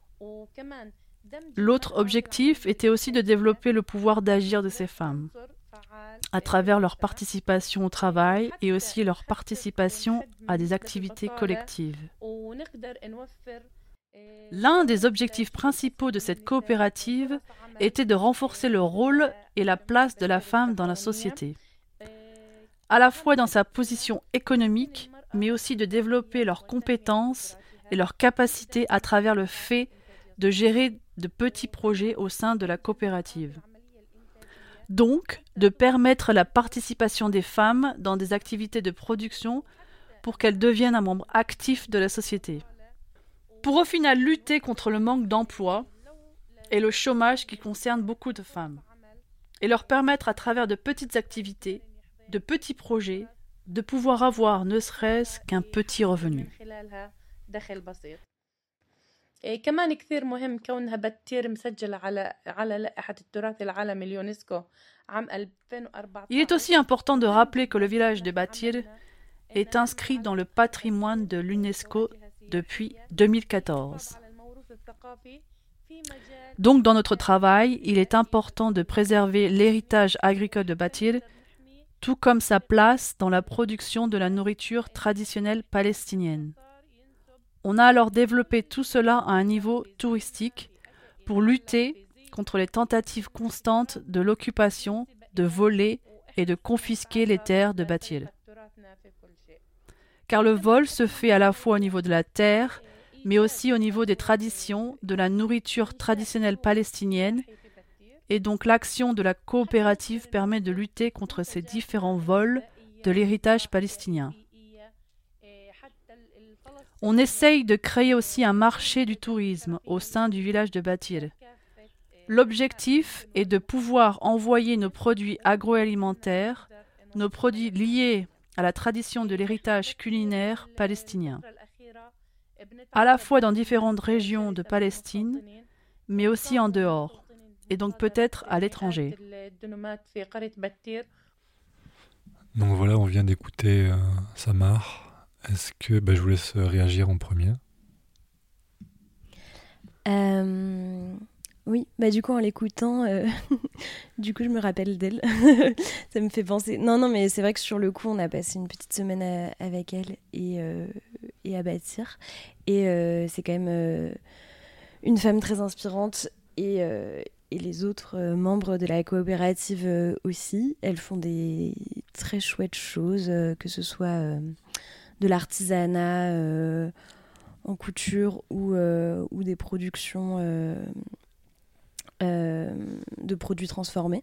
H: L'autre objectif était aussi de développer le pouvoir d'agir de ces femmes. à travers leur participation au travail et aussi leur participation à des activités collectives. L'un des objectifs principaux de cette coopérative était de renforcer le rôle et la place de la femme dans la société, à la fois dans sa position économique, mais aussi de développer leurs compétences et leurs capacités à travers le fait de gérer de petits projets au sein de la coopérative. Donc, de permettre la participation des femmes dans des activités de production pour qu'elles deviennent un membre actif de la société. Pour au final lutter contre le manque d'emploi et le chômage qui concerne beaucoup de femmes, et leur permettre à travers de petites activités, de petits projets, de pouvoir avoir ne serait-ce qu'un petit revenu.
I: كمان كثير مهم كونها بتير مسجلة على على لائحة التراث العالمي اليونسكو عام ألفين وأربعة عشر.
H: Il est aussi important de rappeler que le village de Batir est inscrit dans le patrimoine de l'UNESCO depuis deux mille quatorze. Donc dans notre travail, il est important de préserver l'héritage agricole de Batir, tout comme sa place dans la production de la nourriture traditionnelle palestinienne. On a alors développé tout cela à un niveau touristique pour lutter contre les tentatives constantes de l'occupation, de voler et de confisquer les terres de Batir. Car le vol se fait à la fois au niveau de la terre, mais aussi au niveau des traditions, de la nourriture traditionnelle palestinienne, et donc l'action de la coopérative permet de lutter contre ces différents vols de l'héritage palestinien. On essaye de créer aussi un marché du tourisme au sein du village de Batir. L'objectif est de pouvoir envoyer nos produits agroalimentaires, nos produits liés à la tradition de l'héritage culinaire palestinien, à la fois dans différentes régions de Palestine, mais aussi en dehors, et donc peut-être à l'étranger.
A: Donc voilà, on vient d'écouter euh, Samar. Est-ce que bah, je vous laisse réagir en premier?
E: euh, Oui, bah du coup en l'écoutant, euh, du coup je me rappelle d'elle. Ça me fait penser. Non, non, mais c'est vrai que sur le coup on a passé une petite semaine à, avec elle et, euh, et à Batir. Et euh, c'est quand même euh, une femme très inspirante et, euh, et les autres euh, membres de la coopérative euh, aussi. Elles font des très chouettes choses, euh, que ce soit... Euh, de l'artisanat euh, en couture ou, euh, ou des productions euh, euh, de produits transformés.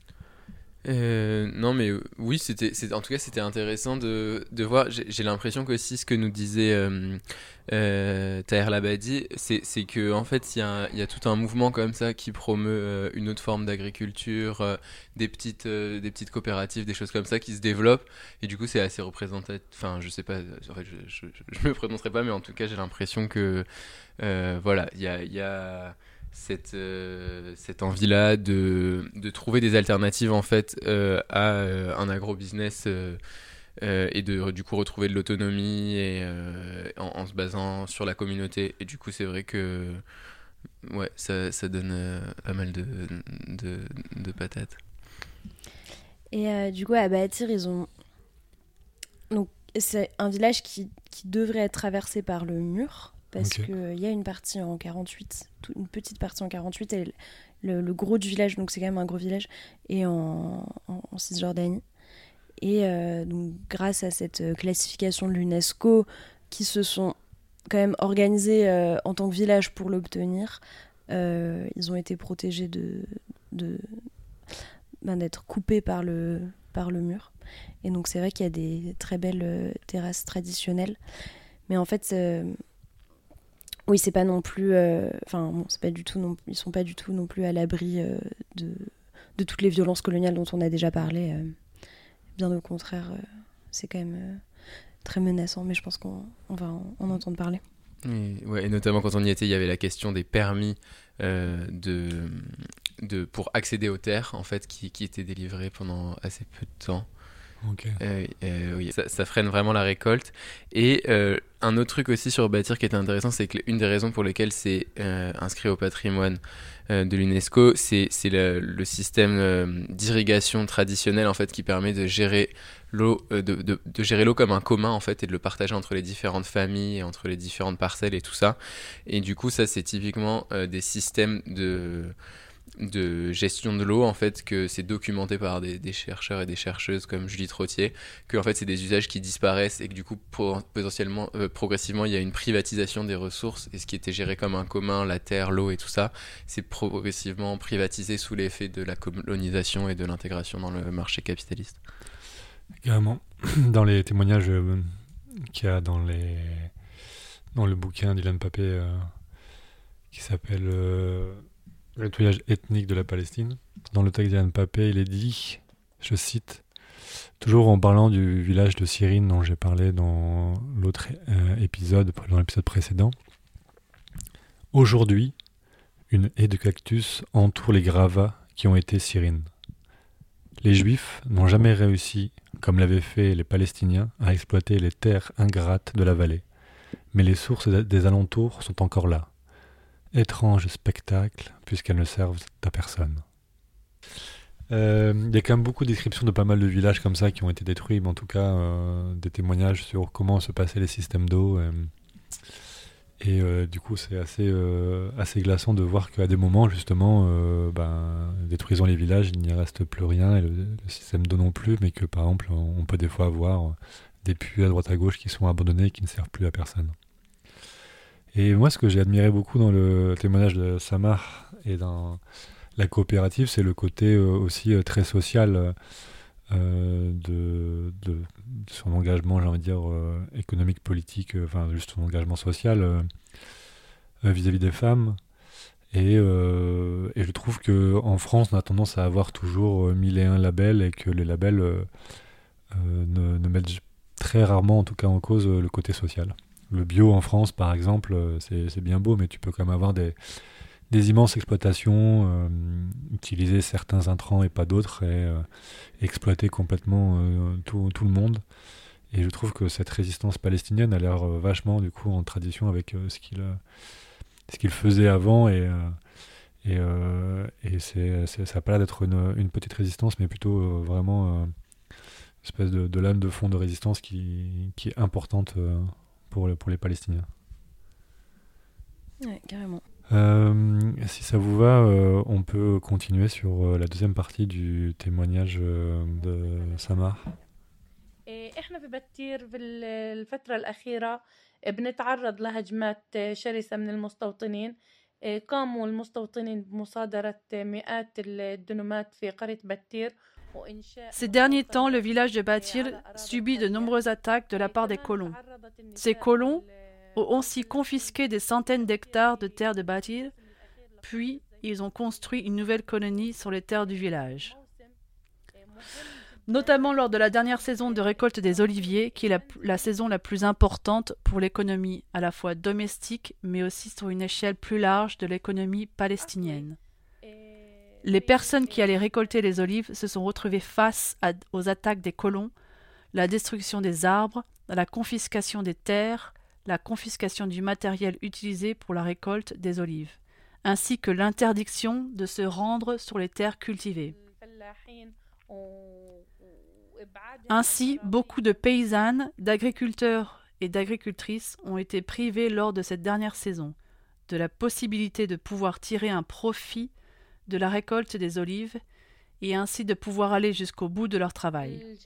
D: Euh, non mais euh, oui c'était, c'était en tout cas c'était intéressant de, de voir. J'ai, j'ai l'impression qu'aussi ce que nous disait euh, euh, Taher Labadi, c'est, c'est que en fait il y a, y a tout un mouvement comme ça qui promeut euh, une autre forme d'agriculture, euh, des petites euh, des petites coopératives, des choses comme ça qui se développent, et du coup c'est assez représentatif. Enfin je sais pas, en fait je, je, je, je me prononcerai pas, mais en tout cas j'ai l'impression que euh, voilà il y a, y a cette, euh, cette envie-là de, de trouver des alternatives en fait euh, à euh, un agro-business euh, euh, et de du coup retrouver de l'autonomie et, euh, en, en se basant sur la communauté. Et du coup c'est vrai que ouais, ça, ça donne euh, pas mal de, de, de patates.
E: Et euh, du coup à Batir ils ont... Donc c'est un village qui, qui devrait être traversé par le mur. Parce okay. qu'il y a une partie en quarante-huit, une petite partie en quarante-huit, et le, le gros du village, donc c'est quand même un gros village, est en, en, en Cisjordanie. Et euh, donc, grâce à cette classification de l'UNESCO, qui se sont quand même organisés euh, en tant que village pour l'obtenir, euh, ils ont été protégés de, de, ben, d'être coupés par le, par le mur. Et donc c'est vrai qu'il y a des très belles euh, terrasses traditionnelles. Mais en fait... Euh, Oui, c'est pas non plus. Enfin, euh, bon, c'est pas du tout. Non, ils sont pas du tout non plus à l'abri euh, de, de toutes les violences coloniales dont on a déjà parlé. Euh, bien au contraire, euh, c'est quand même euh, très menaçant. Mais je pense qu'on on va en, en entendre parler.
D: Et, ouais, et notamment quand on y était, il y avait la question des permis euh, de, de pour accéder aux terres, en fait, qui, qui étaient délivrés pendant assez peu de temps.
A: Ok.
D: Euh, euh, oui, ça, ça freine vraiment la récolte. Et euh, un autre truc aussi sur bâtir qui était intéressant, c'est qu'une des raisons pour lesquelles c'est euh, inscrit au patrimoine euh, de l'UNESCO, c'est, c'est le, le système euh, d'irrigation traditionnel en fait, qui permet de gérer l'eau, euh, de, de, de gérer l'eau comme un commun en fait, et de le partager entre les différentes familles, et entre les différentes parcelles et tout ça. Et du coup, ça c'est typiquement euh, des systèmes de... de gestion de l'eau en fait, que c'est documenté par des, des chercheurs et des chercheuses comme Julie Trottier, que en fait c'est des usages qui disparaissent et que du coup pro- potentiellement euh, progressivement il y a une privatisation des ressources, et ce qui était géré comme un commun, la terre, l'eau et tout ça, c'est progressivement privatisé sous l'effet de la colonisation et de l'intégration dans le marché capitaliste.
A: Carrément. Dans les témoignages euh, qu'il y a dans les dans le bouquin d'Ilan Pappé euh, qui s'appelle euh, Le nettoyage ethnique de la Palestine. Dans le texte d'Ilan Pappé, il est dit, je cite, toujours en parlant du village de Cyrine dont j'ai parlé dans l'autre euh, épisode, dans l'épisode précédent. Aujourd'hui, une haie de cactus entoure les gravats qui ont été Cyrine. Les Juifs n'ont jamais réussi, comme l'avaient fait les Palestiniens, à exploiter les terres ingrates de la vallée. Mais les sources des alentours sont encore là. Étrange spectacle, puisqu'elles ne servent à personne. Euh, il y a quand même beaucoup de descriptions de pas mal de villages comme ça qui ont été détruits, mais en tout cas euh, des témoignages sur comment se passaient les systèmes d'eau. Euh, et euh, du coup, c'est assez, euh, assez glaçant de voir qu'à des moments, justement, euh, ben, détruisant les villages, il n'y reste plus rien, et le, le système d'eau non plus, mais que par exemple, on peut des fois avoir des puits à droite à gauche qui sont abandonnés et qui ne servent plus à personne. Et moi, ce que j'ai admiré beaucoup dans le témoignage de Samar et dans la coopérative, c'est le côté euh, aussi euh, très social euh, de, de son engagement, j'ai envie de dire, euh, économique, politique, euh, enfin juste son engagement social euh, euh, vis-à-vis des femmes. Et, euh, et je trouve qu'en France, on a tendance à avoir toujours euh, mille et un labels, et que les labels euh, euh, ne, ne mettent très rarement, en tout cas en cause, euh, le côté social. Le bio en France, par exemple, c'est, c'est bien beau, mais tu peux quand même avoir des, des immenses exploitations, euh, utiliser certains intrants et pas d'autres, et euh, exploiter complètement euh, tout, tout le monde. Et je trouve que cette résistance palestinienne a l'air euh, vachement, du coup, en tradition avec euh, ce qu'il, euh, ce qu'il faisait avant. Et, euh, et, euh, et c'est, c'est, ça n'a pas l'air d'être une, une petite résistance, mais plutôt euh, vraiment euh, une espèce de, de lame de fond de résistance qui, qui est importante euh, Pour, le, pour les Palestiniens.
E: Ouais, carrément.
A: Euh, si ça vous va, euh, on peut continuer sur euh, la deuxième partie du témoignage euh, de Samar.
I: احنا في بتير في الفترة الأخيرة بنتعرض لهجمات شرسة من المستوطنين. قاموا المستوطنين بمصادرة مئات الدنومات في قرية بتير.
H: Ces derniers temps, le village de Batir subit de nombreuses attaques de la part des colons. Ces colons ont aussi confisqué des centaines d'hectares de terres de Batir, puis ils ont construit une nouvelle colonie sur les terres du village. Notamment lors de la dernière saison de récolte des oliviers, qui est la, la saison la plus importante pour l'économie à la fois domestique, mais aussi sur une échelle plus large de l'économie palestinienne. Les personnes qui allaient récolter les olives se sont retrouvées face à, aux attaques des colons, la destruction des arbres, la confiscation des terres, la confiscation du matériel utilisé pour la récolte des olives, ainsi que l'interdiction de se rendre sur les terres cultivées. Ainsi, beaucoup de paysannes, d'agriculteurs et d'agricultrices ont été privées lors de cette dernière saison de la possibilité de pouvoir tirer un profit de la récolte des olives et ainsi de pouvoir aller jusqu'au bout de leur travail.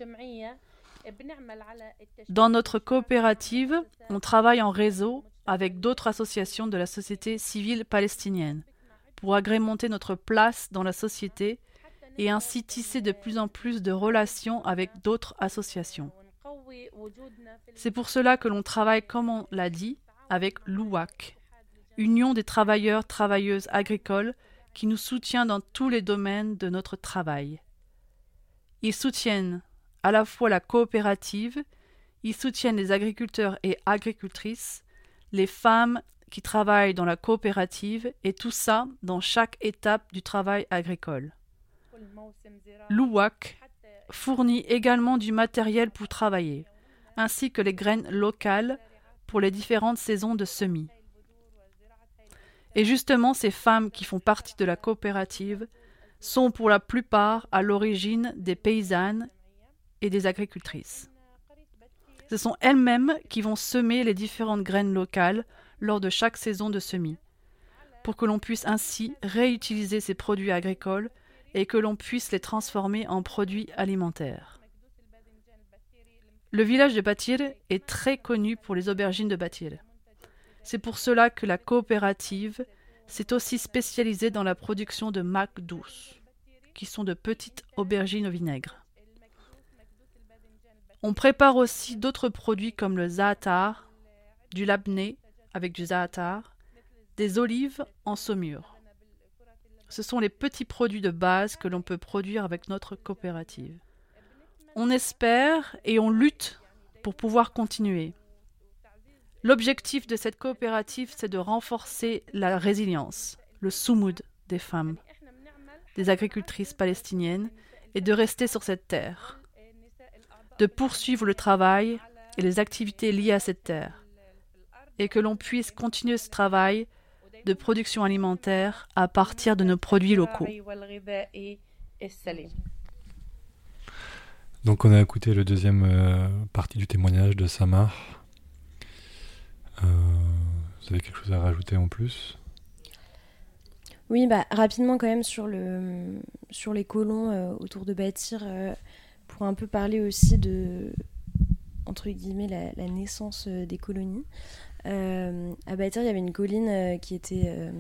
H: Dans notre coopérative, on travaille en réseau avec d'autres associations de la société civile palestinienne pour agrémenter notre place dans la société et ainsi tisser de plus en plus de relations avec d'autres associations. C'est pour cela que l'on travaille, comme on l'a dit, avec l'U W A C, Union des travailleurs travailleuses agricoles, qui nous soutient dans tous les domaines de notre travail. Ils soutiennent à la fois la coopérative, ils soutiennent les agriculteurs et agricultrices, les femmes qui travaillent dans la coopérative et tout ça dans chaque étape du travail agricole. L'U W A C fournit également du matériel pour travailler, ainsi que les graines locales pour les différentes saisons de semis. Et justement, ces femmes qui font partie de la coopérative sont pour la plupart à l'origine des paysannes et des agricultrices. Ce sont elles-mêmes qui vont semer les différentes graines locales lors de chaque saison de semis, pour que l'on puisse ainsi réutiliser ces produits agricoles et que l'on puisse les transformer en produits alimentaires. Le village de Batir est très connu pour les aubergines de Batir. C'est pour cela que la coopérative s'est aussi spécialisée dans la production de mac douces, qui sont de petites aubergines au vinaigre. On prépare aussi d'autres produits comme le za'atar, du labné avec du za'atar, des olives en saumure. Ce sont les petits produits de base que l'on peut produire avec notre coopérative. On espère et on lutte pour pouvoir continuer. L'objectif de cette coopérative, c'est de renforcer la résilience, le soumoud des femmes, des agricultrices palestiniennes, et de rester sur cette terre, de poursuivre le travail et les activités liées à cette terre, et que l'on puisse continuer ce travail de production alimentaire à partir de nos produits locaux.
A: Donc on a écouté le deuxième euh, partie du témoignage de Samar. Euh, vous avez quelque chose à rajouter en plus ?
E: Oui, bah, rapidement quand même sur, le, sur les colons euh, autour de Batir, euh, pour un peu parler aussi de, entre guillemets, la, la naissance euh, des colonies. Euh, à Batir, il y avait une colline euh, qui était... Euh,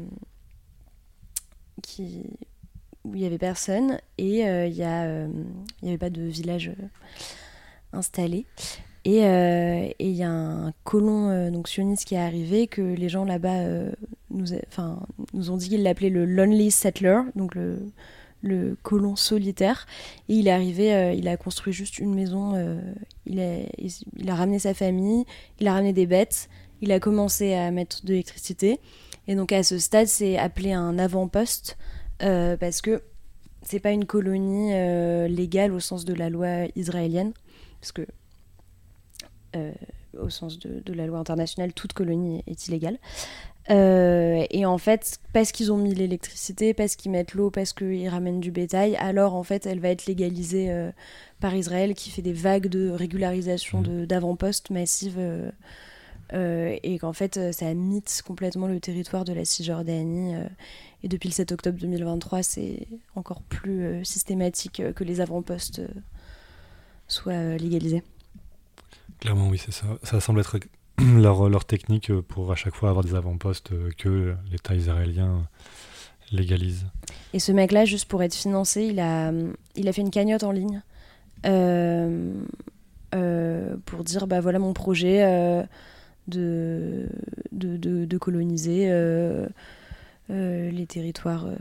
E: qui, où il n'y avait personne et euh, il euh, n'y avait pas de village euh, installé. Et il euh, y a un colon euh, donc sioniste qui est arrivé, que les gens là-bas euh, nous, a, nous ont dit qu'ils l'appelaient le Lonely Settler, donc le, le colon solitaire. Et il est arrivé, euh, il a construit juste une maison, euh, il, a, il a ramené sa famille, il a ramené des bêtes, il a commencé à mettre de l'électricité. Et donc à ce stade, c'est appelé un avant-poste, euh, parce que c'est pas une colonie euh, légale au sens de la loi israélienne, parce que Euh, au sens de, de la loi internationale, toute colonie est illégale. Euh, et en fait, parce qu'ils ont mis l'électricité, parce qu'ils mettent l'eau, parce qu'ils ramènent du bétail, alors en fait, elle va être légalisée euh, par Israël, qui fait des vagues de régularisation de, d'avant-postes massives, euh, euh, et qu'en fait, ça mite complètement le territoire de la Cisjordanie. Euh, et depuis le sept octobre deux mille vingt-trois, c'est encore plus euh, systématique que les avant-postes euh, soient euh, légalisés.
A: Clairement, oui, c'est ça. Ça semble être leur, leur technique pour à chaque fois avoir des avant-postes que l'État israélien légalise.
E: Et ce mec-là, juste pour être financé, il a, il a fait une cagnotte en ligne euh, euh, pour dire, bah voilà mon projet euh, de, de, de, de coloniser euh, euh, les territoires euh,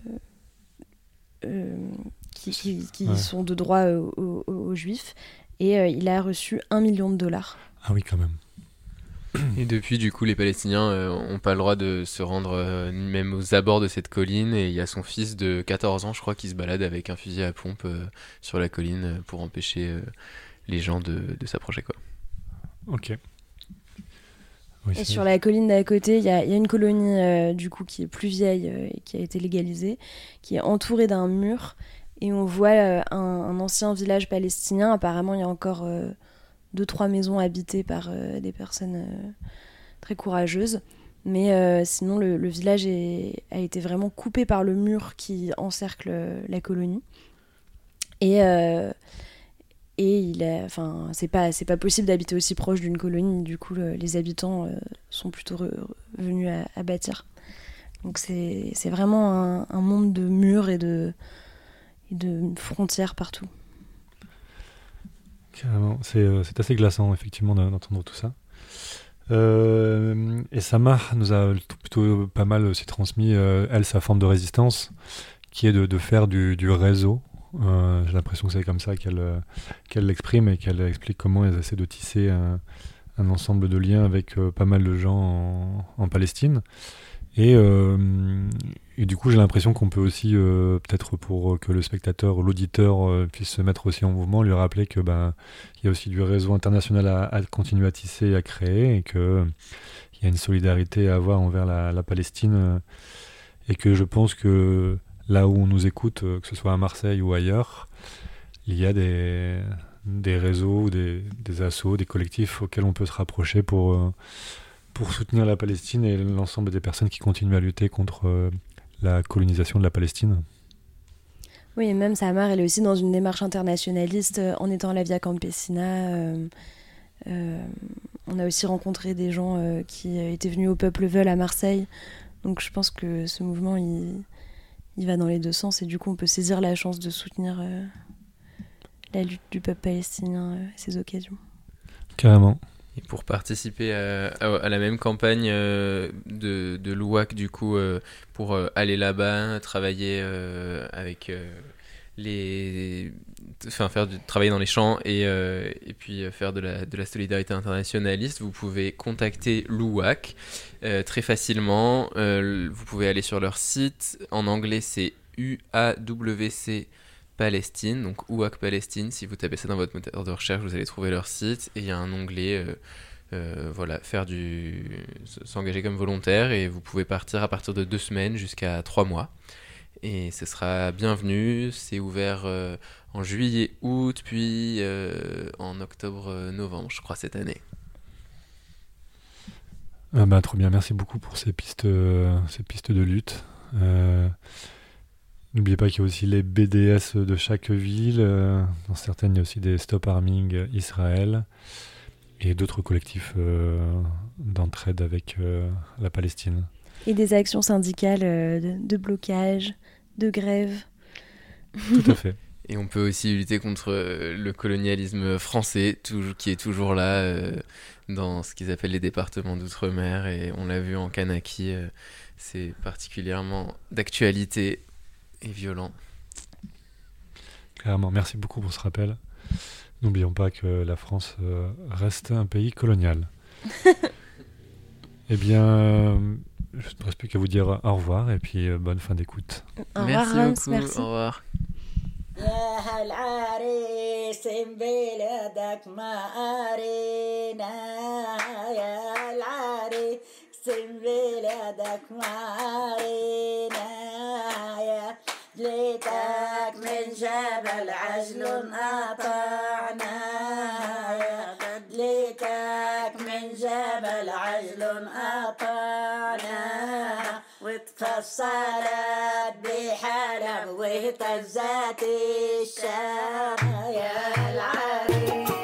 E: euh, qui, qui, qui ouais. sont de droit aux, aux, aux Juifs. Et euh, il a reçu un million de dollars.
A: Ah oui, quand même.
D: Et depuis, du coup, les Palestiniens n'ont euh, pas le droit de se rendre euh, même aux abords de cette colline. Et il y a son fils de quatorze ans, je crois, qui se balade avec un fusil à pompe euh, sur la colline euh, pour empêcher euh, les gens de, de s'approcher, quoi.
A: Ok.
E: Oui, et sur la colline d'à côté, il y, y a une colonie euh, du coup, qui est plus vieille euh, et qui a été légalisée, qui est entourée d'un mur. Et on voit euh, un, un ancien village palestinien. Apparemment, il y a encore euh, deux, trois maisons habitées par euh, des personnes euh, très courageuses. Mais euh, sinon, le, le village est, a été vraiment coupé par le mur qui encercle euh, la colonie. Et, euh, et il a, enfin, c'est pas, c'est pas possible d'habiter aussi proche d'une colonie. Du coup, le, les habitants euh, sont plutôt re, venus à, à Batir. Donc c'est, c'est vraiment un, un monde de murs et de... et de frontières partout.
A: Carrément, c'est, euh, c'est assez glaçant effectivement d'entendre tout ça. Euh, et Samar nous a plutôt pas mal aussi transmis, euh, elle, sa forme de résistance, qui est de, de faire du, du réseau. Euh, j'ai l'impression que c'est comme ça qu'elle, euh, qu'elle l'exprime et qu'elle explique comment elles essaient de tisser un, un ensemble de liens avec euh, pas mal de gens en, en Palestine. Et, euh, et du coup, j'ai l'impression qu'on peut aussi, euh, peut-être pour que le spectateur ou l'auditeur euh, puisse se mettre aussi en mouvement, lui rappeler que ben, il y a aussi du réseau international à, à continuer à tisser et à créer, et que il y a une solidarité à avoir envers la, la Palestine, euh, et que je pense que là où on nous écoute, euh, que ce soit à Marseille ou ailleurs, il y a des, des réseaux, des, des assos, des collectifs auxquels on peut se rapprocher pour... Euh, pour soutenir la Palestine et l'ensemble des personnes qui continuent à lutter contre euh, la colonisation de la Palestine.
E: Oui, et même Samar, elle est aussi dans une démarche internationaliste euh, en étant à la Via Campesina. Euh, euh, on a aussi rencontré des gens euh, qui étaient venus au Peuple Veule à Marseille. Donc je pense que ce mouvement, il, il va dans les deux sens, et du coup, on peut saisir la chance de soutenir euh, la lutte du peuple palestinien euh, à ces occasions.
A: Carrément.
D: Et pour participer à, à, à la même campagne euh, de, de l'U A C, du coup, euh, pour euh, aller là-bas, travailler euh, avec euh, les... Enfin, faire du, travailler dans les champs et, euh, et puis faire de la, de la solidarité internationaliste, vous pouvez contacter l'U A C euh, très facilement. Euh, vous pouvez aller sur leur site. En anglais, c'est U A W C Palestine, donc U A C Palestine. Si vous tapez ça dans votre moteur de recherche, vous allez trouver leur site, et il y a un onglet euh, euh, voilà, faire du s'engager comme volontaire, et vous pouvez partir à partir de deux semaines jusqu'à trois mois, et ce sera bienvenu. C'est ouvert euh, en juillet, août, puis euh, en octobre, novembre, je crois, cette année.
A: Ah bah, trop bien, merci beaucoup pour ces pistes, euh, ces pistes de lutte. Euh, N'oubliez pas qu'il y a aussi les B D S de chaque ville. Euh, dans certaines, il y a aussi des Stop Arming Israël et d'autres collectifs euh, d'entraide avec euh, la Palestine.
E: Et des actions syndicales euh, de, de blocage, de grève.
A: Tout à fait.
D: Et on peut aussi lutter contre le colonialisme français, toujours, qui est toujours là euh, dans ce qu'ils appellent les départements d'outre-mer. Et on l'a vu en Kanaki, euh, c'est particulièrement d'actualité et violent.
A: Clairement, merci beaucoup pour ce rappel. N'oublions pas que la France euh, reste un pays colonial. Eh bien, euh, je ne reste plus qu'à vous dire au revoir, et puis euh, bonne fin d'écoute.
E: Au revoir,
D: merci
E: Rams,
D: beaucoup,
E: merci.
D: Au revoir.
J: يا هالعريس بلادك ما أرينا يا العريس بلادك ما أرينا يا دليتك من جبل عجل قطعنا يا دليتك من جبل عجل قطعنا وتفصلت بحلب واهتزت الشام يا العريس